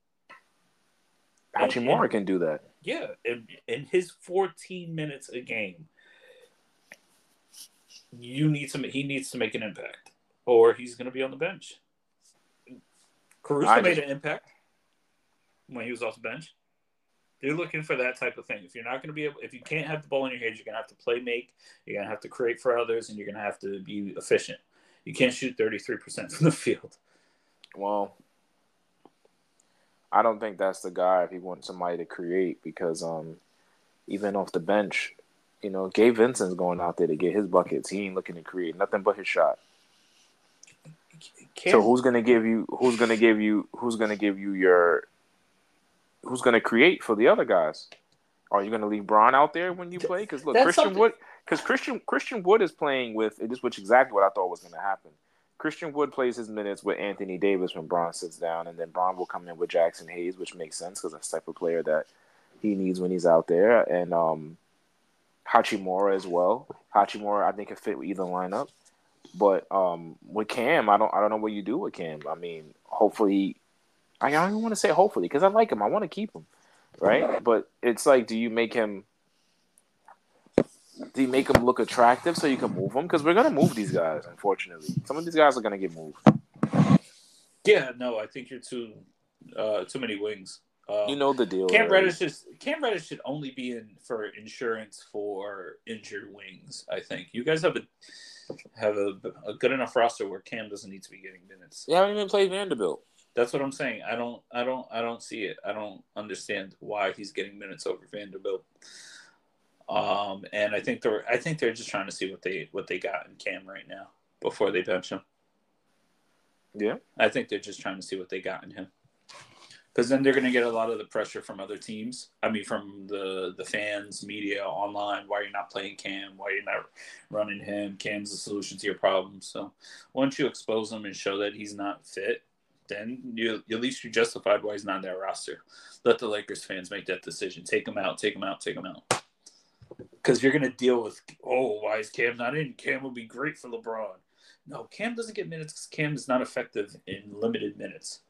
Hachimura can do that. Yeah, in his 14 minutes a game, he needs to make an impact, or he's going to be on the bench. Caruso made an impact when he was off the bench. They're looking for that type of thing. If you're not going to be able, if you can't have the ball in your hands, you're going to have to play make. You're going to have to create for others, and you're going to have to be efficient. You can't shoot 33% from the field. Well, I don't think that's the guy if he wants somebody to create because even off the bench, Gabe Vincent's going out there to get his buckets. He ain't looking to create nothing but his shot. So who's gonna create for the other guys? Are you gonna leave Bron out there when you play? Because look, Christian Wood is playing with this, which exactly what I thought was gonna happen. Christian Wood plays his minutes with Anthony Davis when Bron sits down, and then Bron will come in with Jackson Hayes, which makes sense because that's the type of player that he needs when he's out there. And Hachimura as well. Hachimura, I think, can fit with either lineup. But with Cam, I don't know what you do with Cam. I mean, hopefully, I don't even want to say hopefully because I like him. I want to keep him, right? But it's like, do you make him look attractive so you can move him? Because we're going to move these guys, unfortunately. Some of these guys are going to get moved. Yeah, no, I think you're too many wings. You know the deal. Cam Reddish should only be in for insurance for injured wings. I think you guys have a good enough roster where Cam doesn't need to be getting minutes. They haven't even played Vanderbilt. That's what I'm saying. I don't see it. I don't understand why he's getting minutes over Vanderbilt. And I think they're just trying to see what they got in Cam right now before they bench him. Yeah, I think they're just trying to see what they got in him, because then they're going to get a lot of the pressure from other teams. I mean, from the fans, media, online. Why you're not playing Cam? Why you're not running him? Cam's the solution to your problems. So once you expose him and show that he's not fit, then at least you justified why he's not on that roster. Let the Lakers fans make that decision. Take him out. Take him out. Take him out. Because you're going to deal with, why is Cam not in? Cam would be great for LeBron. No, Cam doesn't get minutes because Cam is not effective in limited minutes.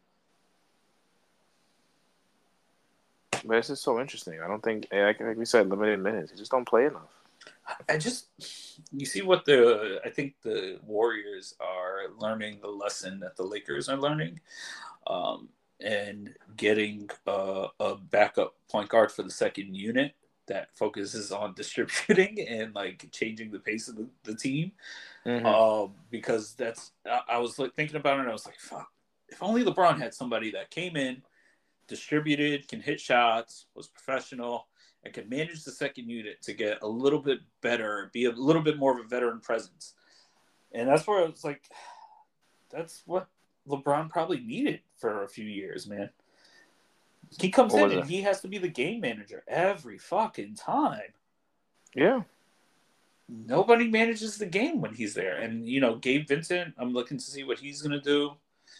But this is so interesting. I don't think, like we said, limited minutes. You just don't play enough. You see what I think the Warriors are learning the lesson that the Lakers are learning, and getting a backup point guard for the second unit that focuses on distributing and like changing the pace of the team. Mm-hmm. Because I was thinking about it and I was like, fuck, if only LeBron had somebody that came in, distributed, can hit shots, was professional, and can manage the second unit to get a little bit better, be a little bit more of a veteran presence. And that's where it's like, that's what LeBron probably needed for a few years, man. He comes in and he has to be the game manager every fucking time. Yeah. Nobody manages the game when he's there. And, Gabe Vincent, I'm looking to see what he's going to do.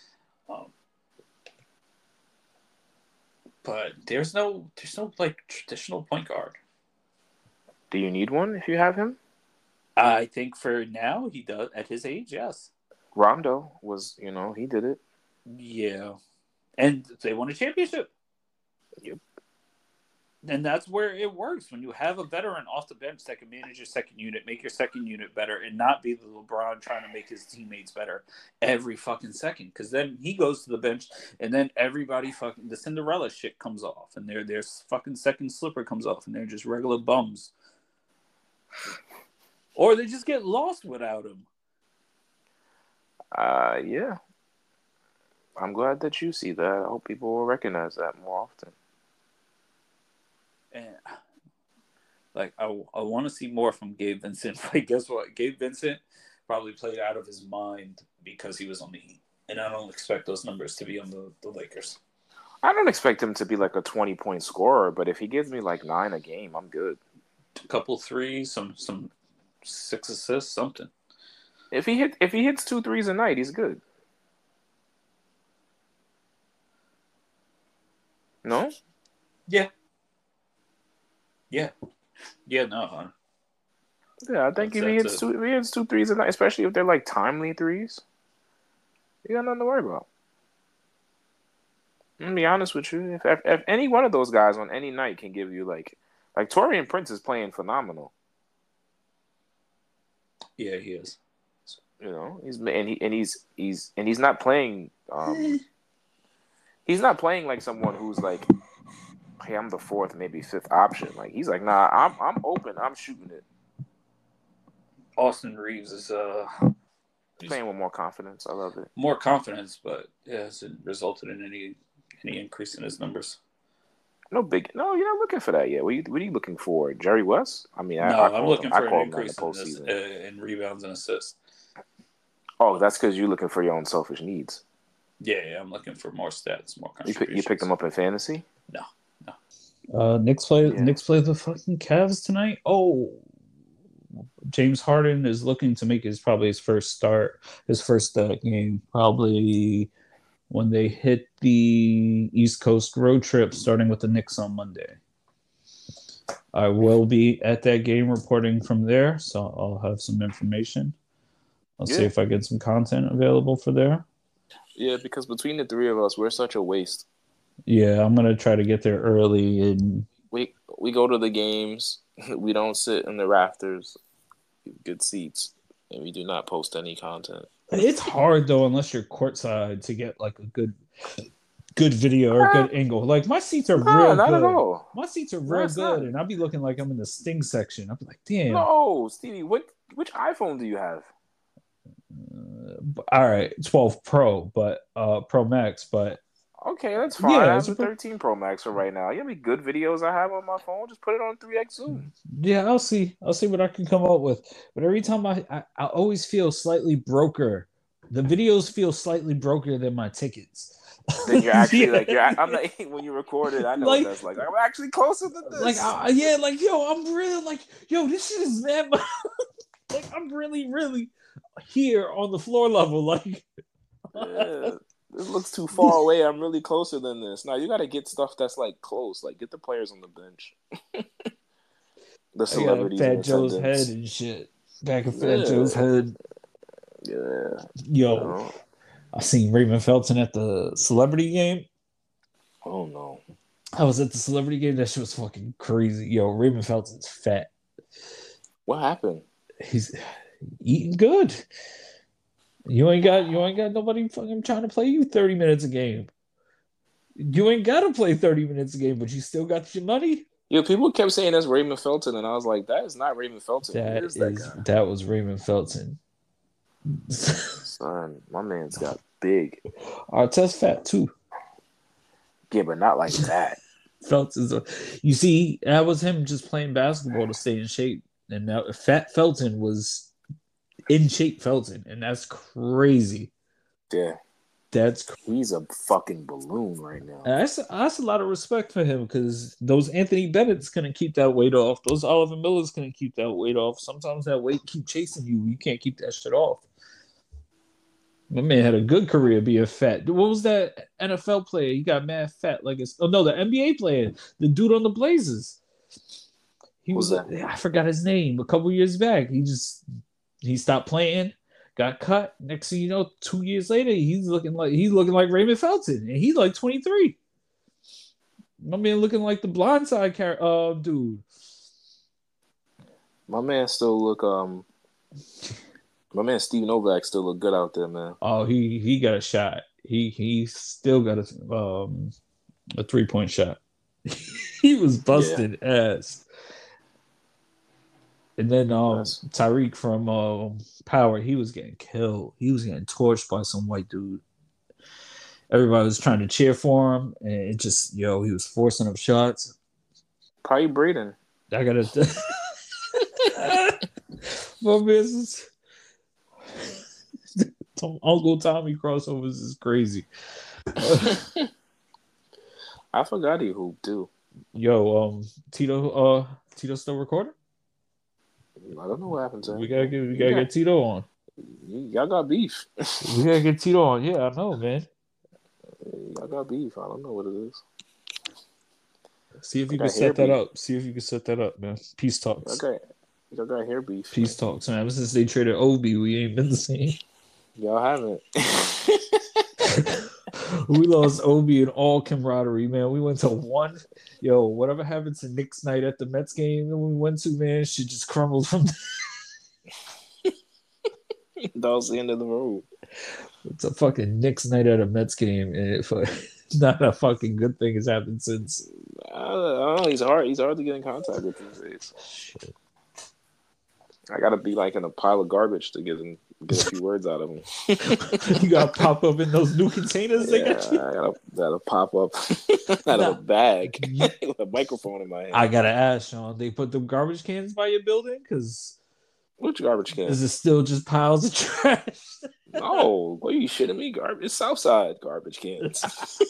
But there's no like traditional point guard. Do you need one if you have him? I think for now he does. At his age, yes. Rondo was, he did it. Yeah, and they won a championship. Yep. And that's where it works when you have a veteran off the bench that can manage your second unit, make your second unit better, and not be the LeBron trying to make his teammates better every fucking second. Because then he goes to the bench, and then everybody the Cinderella shit comes off, and their fucking second slipper comes off, and they're just regular bums, or they just get lost without him. Yeah. I'm glad that you see that. I hope people will recognize that more often. And I want to see more from Gabe Vincent. Like, guess what? Gabe Vincent probably played out of his mind because he was on the Heat, and I don't expect those numbers to be on the Lakers. I don't expect him to be like a 20-point scorer, but if he gives me like 9 a game, I'm good. A couple threes, some 6 assists, something. If he hits 2 threes a night, he's good. No? Yeah. No. Yeah, I think if he hits 2 threes a night, especially if they're like timely threes, you got nothing to worry about. I'm gonna be honest with you. If any one of those guys on any night can give you like Taurean Prince is playing phenomenal. Yeah, he is. He's not playing. He's not playing like someone who's like, hey, I'm the 4th, maybe 5th option. Like he's like, nah, I'm open. I'm shooting it. Austin Reeves is playing with more confidence. I love it. More confidence, but it hasn't resulted in any increase in his numbers. No, you're not looking for that yet. What are you looking for? Jerry West? I mean, I'm looking for an increase in rebounds and assists. Oh, that's because you're looking for your own selfish needs. Yeah, I'm looking for more stats, more contributions. You picked them up in fantasy? No. Knicks play the fucking Cavs tonight. Oh, James Harden is looking to make his first game, probably when they hit the East Coast road trip, starting with the Knicks on Monday. I will be at that game reporting from there, so I'll have some information. I'll see if I get some content available for there. Yeah, because between the 3 of us, we're such a waste. Yeah, I'm gonna try to get there early, and we go to the games. We don't sit in the rafters, good seats, and we do not post any content. It's hard though, unless you're courtside, to get like a good video or a good angle. Like my seats are real not good. At all. My seats are real good, and I'll be looking like I'm in the Sting section. I'll be like, damn. No, Stevie, which iPhone do you have? All right, 12 Pro, but Pro Max, but okay, that's fine. Yeah, I have the 13 Pro Max for right now. You know how many good videos I have on my phone? Just put it on 3x Zoom. Yeah, I'll see what I can come up with. But every time I always feel slightly broker. The videos feel slightly broker than my tickets. Then you're actually I'm like when you record it, I know what that's like. I'm actually closer than this. I'm really this shit is mad. Like I'm really, really here on the floor level. Like, yeah, this looks too far away. I'm really closer than this. Now you got to get stuff that's like close. Like get the players on the bench. The celebrities. Fat Joe's head and shit. Back of Fat Joe's head. Yeah. Yo, I seen Raymond Felton at the celebrity game. Oh no. I was at the celebrity game. That shit was fucking crazy. Yo, Raymond Felton's fat. What happened? He's eating good. You ain't got nobody fucking trying to play you 30 minutes a game. You ain't got to play 30 minutes a game, but you still got your money. Yo, people kept saying that's Raymond Felton, and I was like, that is not Raymond Felton. That was Raymond Felton. Son, my man's got big. Artest fat too. Yeah, but not like that. Felton, you see, that was him just playing basketball to stay in shape, and that Fat Felton was in shape. Felton, and that's crazy. Yeah, That's he's a fucking balloon right now. that's a lot of respect for him because those Anthony Bennett's gonna keep that weight off. Those Oliver Miller's gonna keep that weight off. Sometimes that weight keep chasing you. You can't keep that shit off. My man had a good career being fat. What was that NFL player? He got mad fat like it's. Oh no, the NBA player, the dude on the Blazers. He Who's was. that? I forgot his name. A couple years back, he stopped playing, got cut. Next thing you know, 2 years later, he's looking like Raymond Felton, and he's like 23. My man looking like the Blindside dude. My man still look My man Steve Novak still look good out there, man. Oh, he got a shot. He still got a 3-point shot. He was busted ass. And then Tyreek from Power, he was getting killed. He was getting torched by some white dude. Everybody was trying to cheer for him, and it just he was forcing up shots. Probably Braden. I gotta. My business. Uncle Tommy crossovers is crazy. I forgot he hooped too. Yo, Tito still recording? I don't know what happened to him. We gotta get Tito on. Y'all got beef. We gotta get Tito on. Yeah, I know, man. Y'all got beef. I don't know what it is. See if you can set that up. See if you can set that up, man. Peace talks. Okay. Y'all got hair beef. Peace talks, man. Ever since they traded Obi, we ain't been the same. Y'all haven't. We lost Obi in all camaraderie, man. We went to one. Yo, whatever happened to Knicks night at the Mets game that we went to, man, shit just crumbled from there. That was the end of the road. It's a fucking Knicks night at a Mets game, and not a fucking good thing has happened since. I don't know. He's hard to get in contact with these days. Shit. I gotta be like in a pile of garbage to get a few words out of him. You gotta pop up in those new containers they got you? I gotta pop up out of a bag with a microphone in my hand. I gotta ask, Sean, they put them garbage cans by your building? Because which garbage can? Is it still just piles of trash? No, what are you shitting me? Garbage. It's Southside garbage cans.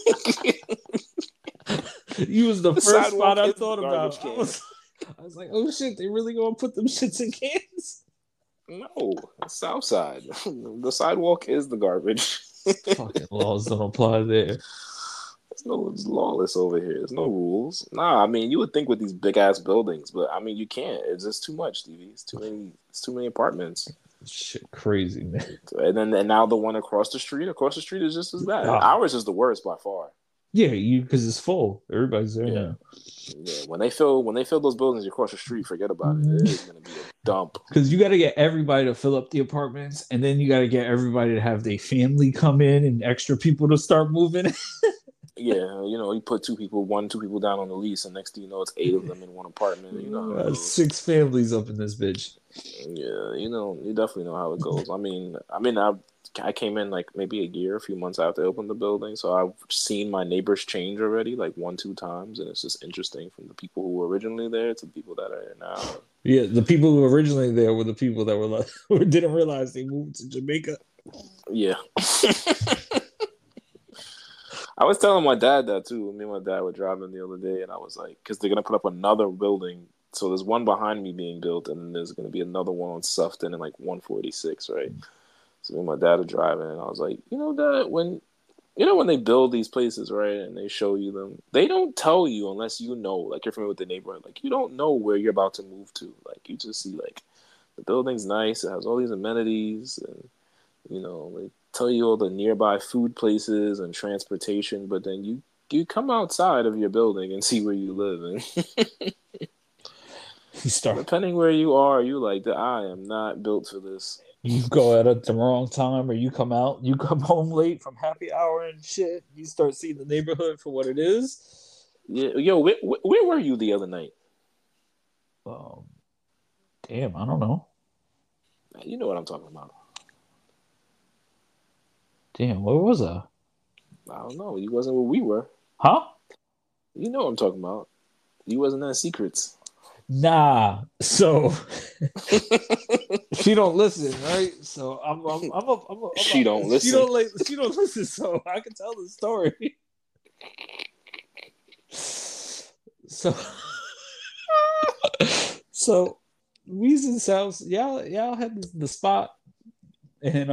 You was the first spot I thought about. I was like, oh shit, they really gonna put them shits in cans? No, it's Southside. The sidewalk is the garbage. Fucking laws don't apply there. It's lawless over here. There's no rules. Nah, I mean, you would think with these big ass buildings, but I mean, you can't. It's just too much, Stevie. It's too many apartments. Shit, crazy, man. And now the one across the street is just as bad. Ours is the worst by far. Yeah, because it's full. Everybody's there now. Yeah, when they fill those buildings across the street, forget about it. It's gonna be a dump. Because you got to get everybody to fill up the apartments, and then you got to get everybody to have their family come in and extra people to start moving. Yeah, you put two people down on the lease, and next thing you know, it's 8 of them in one apartment. 6 families up in this bitch. Yeah, you definitely know how it goes. I came in like maybe a few months after they opened the building, so I've seen my neighbors change already, like 1-2 times, and it's just interesting from the people who were originally there to the people that are there now. Yeah, the people who were originally there were the people that were like, who didn't realize they moved to Jamaica. Yeah. I was telling my dad that too. Me and my dad were driving the other day, and I was like, because they're gonna put up another building. So there's one behind me being built, and then there's gonna be another one on Sufton and like 146, right? So me and my dad are driving, and I was like, Dad, when they build these places, right, and they show you them, they don't tell you unless you know, like you're familiar with the neighborhood. Like you don't know where you're about to move to. Like you just see like the building's nice, it has all these amenities, and they tell you all the nearby food places and transportation, but then you come outside of your building and see where you live, and depending where you are, you like that. I am not built for this. You go at the wrong time, or you come home late from happy hour and shit. You start seeing the neighborhood for what it is. Yeah, yo, where were you the other night? Damn, I don't know. You know what I'm talking about. Damn, where was I? I don't know. You wasn't where we were. Huh? You know what I'm talking about. You wasn't in Secrets. Nah. So she don't listen, right? So She don't listen. She don't listen. So I can tell the story. So Weezy's house, y'all had the spot, and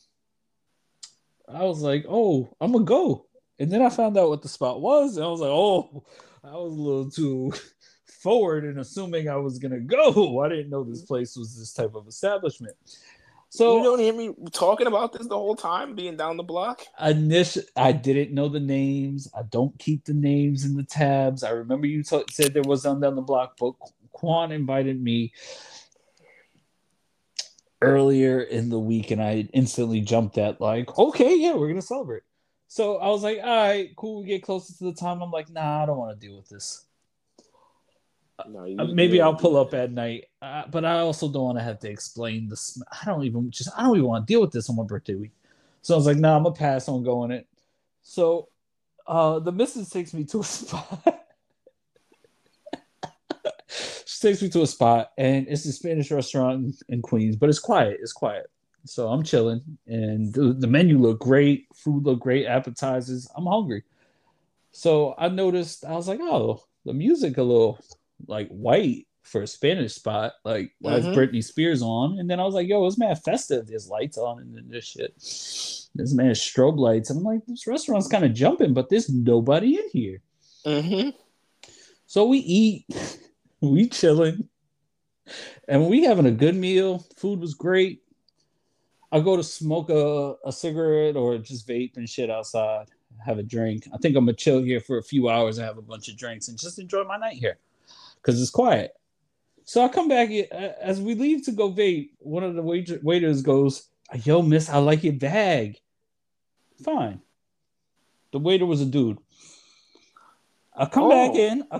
I was like, oh, I'm gonna go, and then I found out what the spot was, and I was like, oh, I was a little too forward in assuming I was gonna go. I didn't know this place was this type of establishment. So you don't hear me talking about this the whole time, being down the block? I didn't know the names. I don't keep the names in the tabs. I remember you said there was down the block, but Quan invited me earlier in the week, and I instantly jumped at like, okay, yeah, we're gonna celebrate. So I was like, all right, cool. We get closer to the time. I'm like, nah, I don't want to deal with this. No, maybe I'll pull up at night, but I also don't want to have to explain this. I don't even want to deal with this on my birthday week. So I was like, nah, I'm gonna pass on going it. So the missus takes me to a spot. She takes me to a spot, and it's a Spanish restaurant in Queens, but it's quiet. So I'm chilling, and the menu looked great, food looked great, appetizers. I'm hungry. So I noticed, I was like, oh, the music a little like white for a Spanish spot. Like, why is Britney Spears on? And then I was like, yo, it's mad festive. There's lights on and this shit. There's mad strobe lights. And I'm like, this restaurant's kind of jumping, but there's nobody in here. Mm-hmm. So we eat, we chilling, and we having a good meal. Food was great. I go to smoke a cigarette or just vape and shit outside, have a drink. I think I'm gonna chill here for a few hours and have a bunch of drinks and just enjoy my night here because it's quiet. So I come back as we leave to go vape. One of the waiters goes, "Yo, miss, I like your bag." Fine. The waiter was a dude. I come back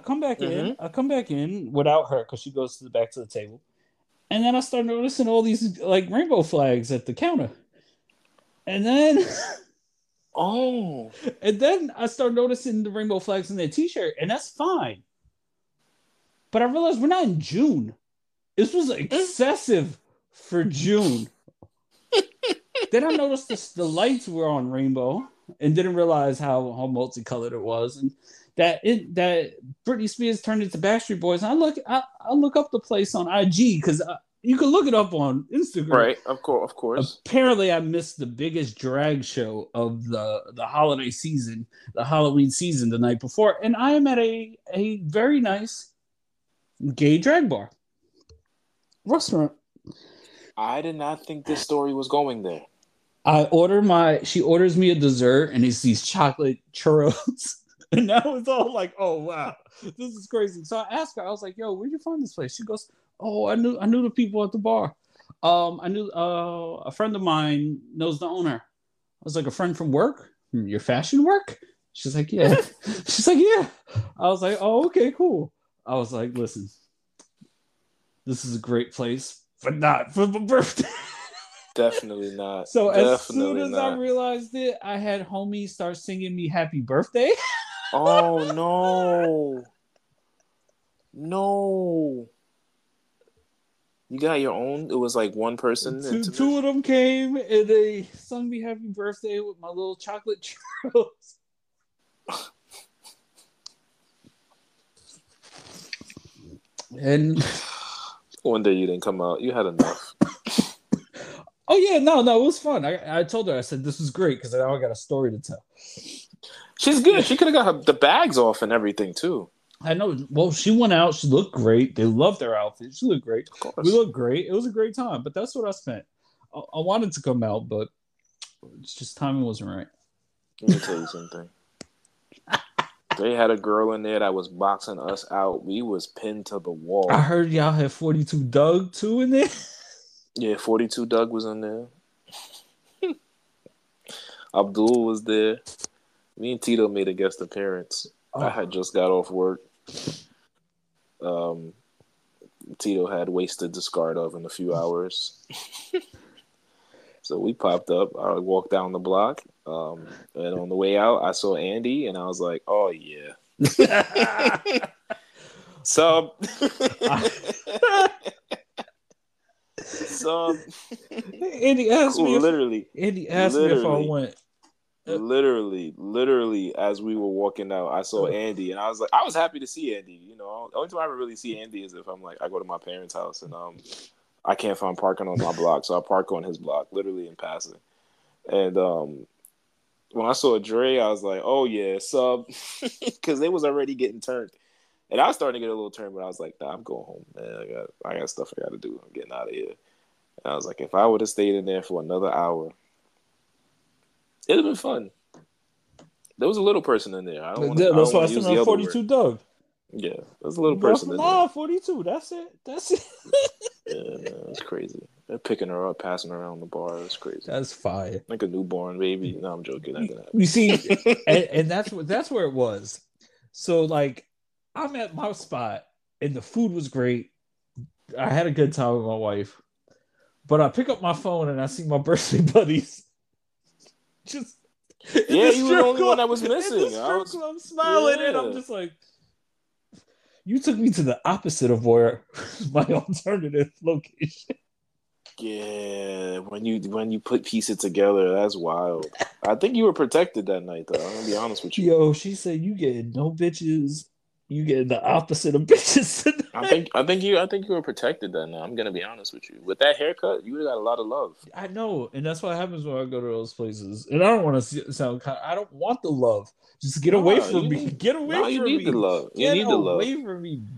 in without her because she goes to the back to the table. And then I start noticing all these like rainbow flags at the counter. And then and then I start noticing the rainbow flags in their t-shirt, and that's fine. But I realized we're not in June. This was excessive for June. Then I noticed the lights were on rainbow and didn't realize how multicolored it was, and that Britney Spears turned into Backstreet Boys. And I look up the place on IG because you can look it up on Instagram. Right, of course. Apparently, I missed the biggest drag show of the holiday season, the Halloween season, the night before, and I am at a very nice gay drag bar restaurant. I did not think this story was going there. She orders me a dessert, and it's these chocolate churros. And now it's all like, oh wow, this is crazy. So I asked her, I was like, yo, where'd you find this place? She goes, oh, I knew the people at the bar. I knew a friend of mine knows the owner. I was like, a friend from work? Your fashion work? She's like, yeah. She's like, yeah. I was like, oh, okay, cool. I was like, listen, this is a great place, but not for my birthday. Definitely not. So as soon as I realized it, I had homies start singing me happy birthday. Oh no. You got your own? It was like one person? Two of them came and they sung me happy birthday with my little chocolate churros. And one day you didn't come out. You had enough. Oh yeah, no, it was fun. I told her, I said, this is great because now I got a story to tell. She's good. She could have got the bags off and everything too. I know. Well, she went out. She looked great. They loved her outfit. She looked great. We looked great. It was a great time. But that's what I spent. I wanted to come out, but it's just timing wasn't right. Let me tell you something. They had a girl in there that was boxing us out. We was pinned to the wall. I heard y'all had 42 Doug too in there. Yeah, 42 Doug was in there. Abdul was there. Me and Tito made a guest appearance. I had just got off work. Tito had wasted discard of in a few hours. So we popped up. I walked down the block, and on the way out, I saw Andy, and I was like, "Oh yeah." Sub. Sub. Andy asked Cool, me. Andy asked me if I went. Literally, as we were walking out, I saw Andy, and I was happy to see Andy. You know, the only time I ever really see Andy is if I'm like, I go to my parents' house and I can't find parking on my block, so I park on his block, literally in passing. And when I saw Dre, I was like, "Oh yeah, sub," because they was already getting turned, and I was starting to get a little turned, but I was like, "Nah, I'm going home, man. I got stuff I got to do. I'm getting out of here." And I was like, if I would have stayed in there for another hour, it'd have been fun. There was a little person in there. That's why I said on 42 Doug. Yeah, there's a little person in there. Nah, 42. That's it. Yeah, man, it's crazy. They're picking her up, passing her around the bar. It's crazy. That's fire. Like a newborn baby. No, I'm joking. You see, and that's where it was. So like, I'm at my spot, and the food was great. I had a good time with my wife, but I pick up my phone and I see my birthday buddies. Just you were the only one that was missing. I'm smiling and I'm just like, you took me to the opposite of where my alternative location. Yeah, when you put pieces together, that's wild. I think you were protected that night, though. I'm gonna be honest with you. Yo, she said you getting no bitches. You getting the opposite of bitches tonight. I think you were protected that night. I'm gonna be honest with you. With that haircut, you would have got a lot of love. I know, and that's what happens when I go to those places. And I don't want to sound I don't want the love. Just get away from me. Get away from me. You need the love. You need the love. Get away from me.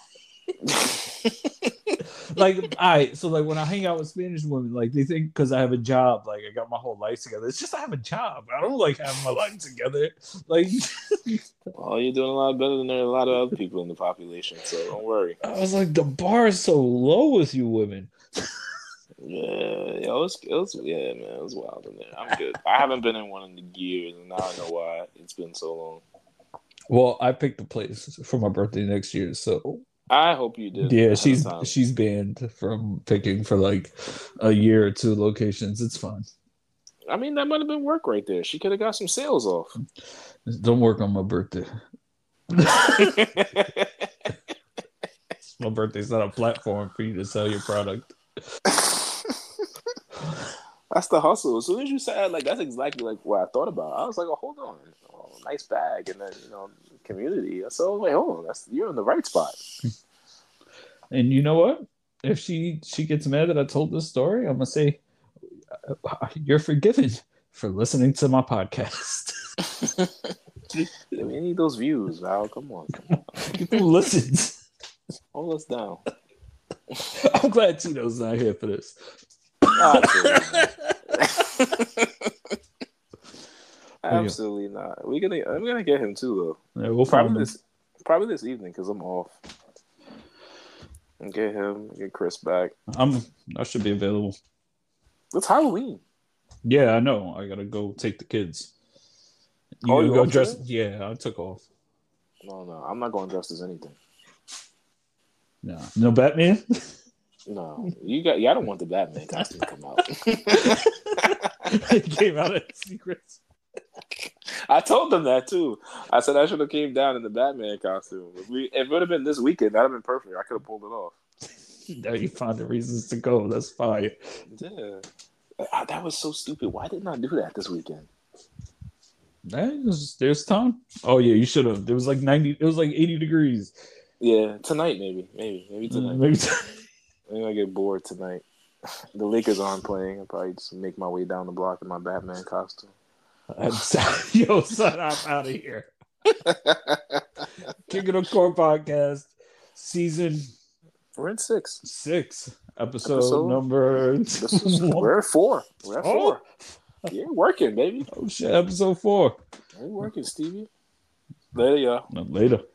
Like, all right, so like when I hang out with Spanish women, like they think because I have a job, like I got my whole life together. It's just I have a job. I don't like having my life together. Like, well, you're doing a lot better than there are a lot of other people in the population, so don't worry. I was like, the bar is so low with you women. It was wild in there. I'm good. I haven't been in one in years, and now I know why it's been so long. Well, I picked the place for my birthday next year, so I hope you did. Yeah, she's banned from picking for like a year or two locations. It's fine. I mean, that might have been work right there. She could have got some sales off. Don't work on my birthday. My birthday's not a platform for you to sell your product. That's the hustle. As soon as you said like that's exactly like what I thought about. I was like, oh, hold on, nice bag, and then community. So wait, hold on, you're in the right spot. And you know what? If she gets mad that I told this story, I'm gonna say you're forgiven for listening to my podcast. We need those views, Val. Come on. Get them listens. Hold us down. I'm glad Tito's not here for this. Absolutely not. We're gonna get him too though. Yeah, we'll probably this evening because I'm off. And get him, get Chris back. I should be available. It's Halloween. Yeah, I know. I gotta go take the kids. You go dress? Yeah, I took off. No, I'm not going dressed as anything. No Batman. No, I don't want the Batman costume to come out. It came out as secrets. I told them that too. I said I should have came down in the Batman costume. If it would have been this weekend, that'd have been perfect. I could have pulled it off. Now you found the reasons to go. That's fine. Yeah, that was so stupid. Why didn't I do that this weekend? There's time. Oh yeah, you should have. It was like 90. It was like 80 degrees. Yeah, tonight maybe tonight. Maybe I get bored tonight. The Lakers aren't playing. I'll probably just make my way down the block in my Batman costume. Yo, son, I'm out of here. King of the Court podcast, season. We're in 6. 6. Episode number. We're at 4. We're at 4. You're working, baby. Oh shit! Episode 4. You're working, Stevie. Later, y'all. Later.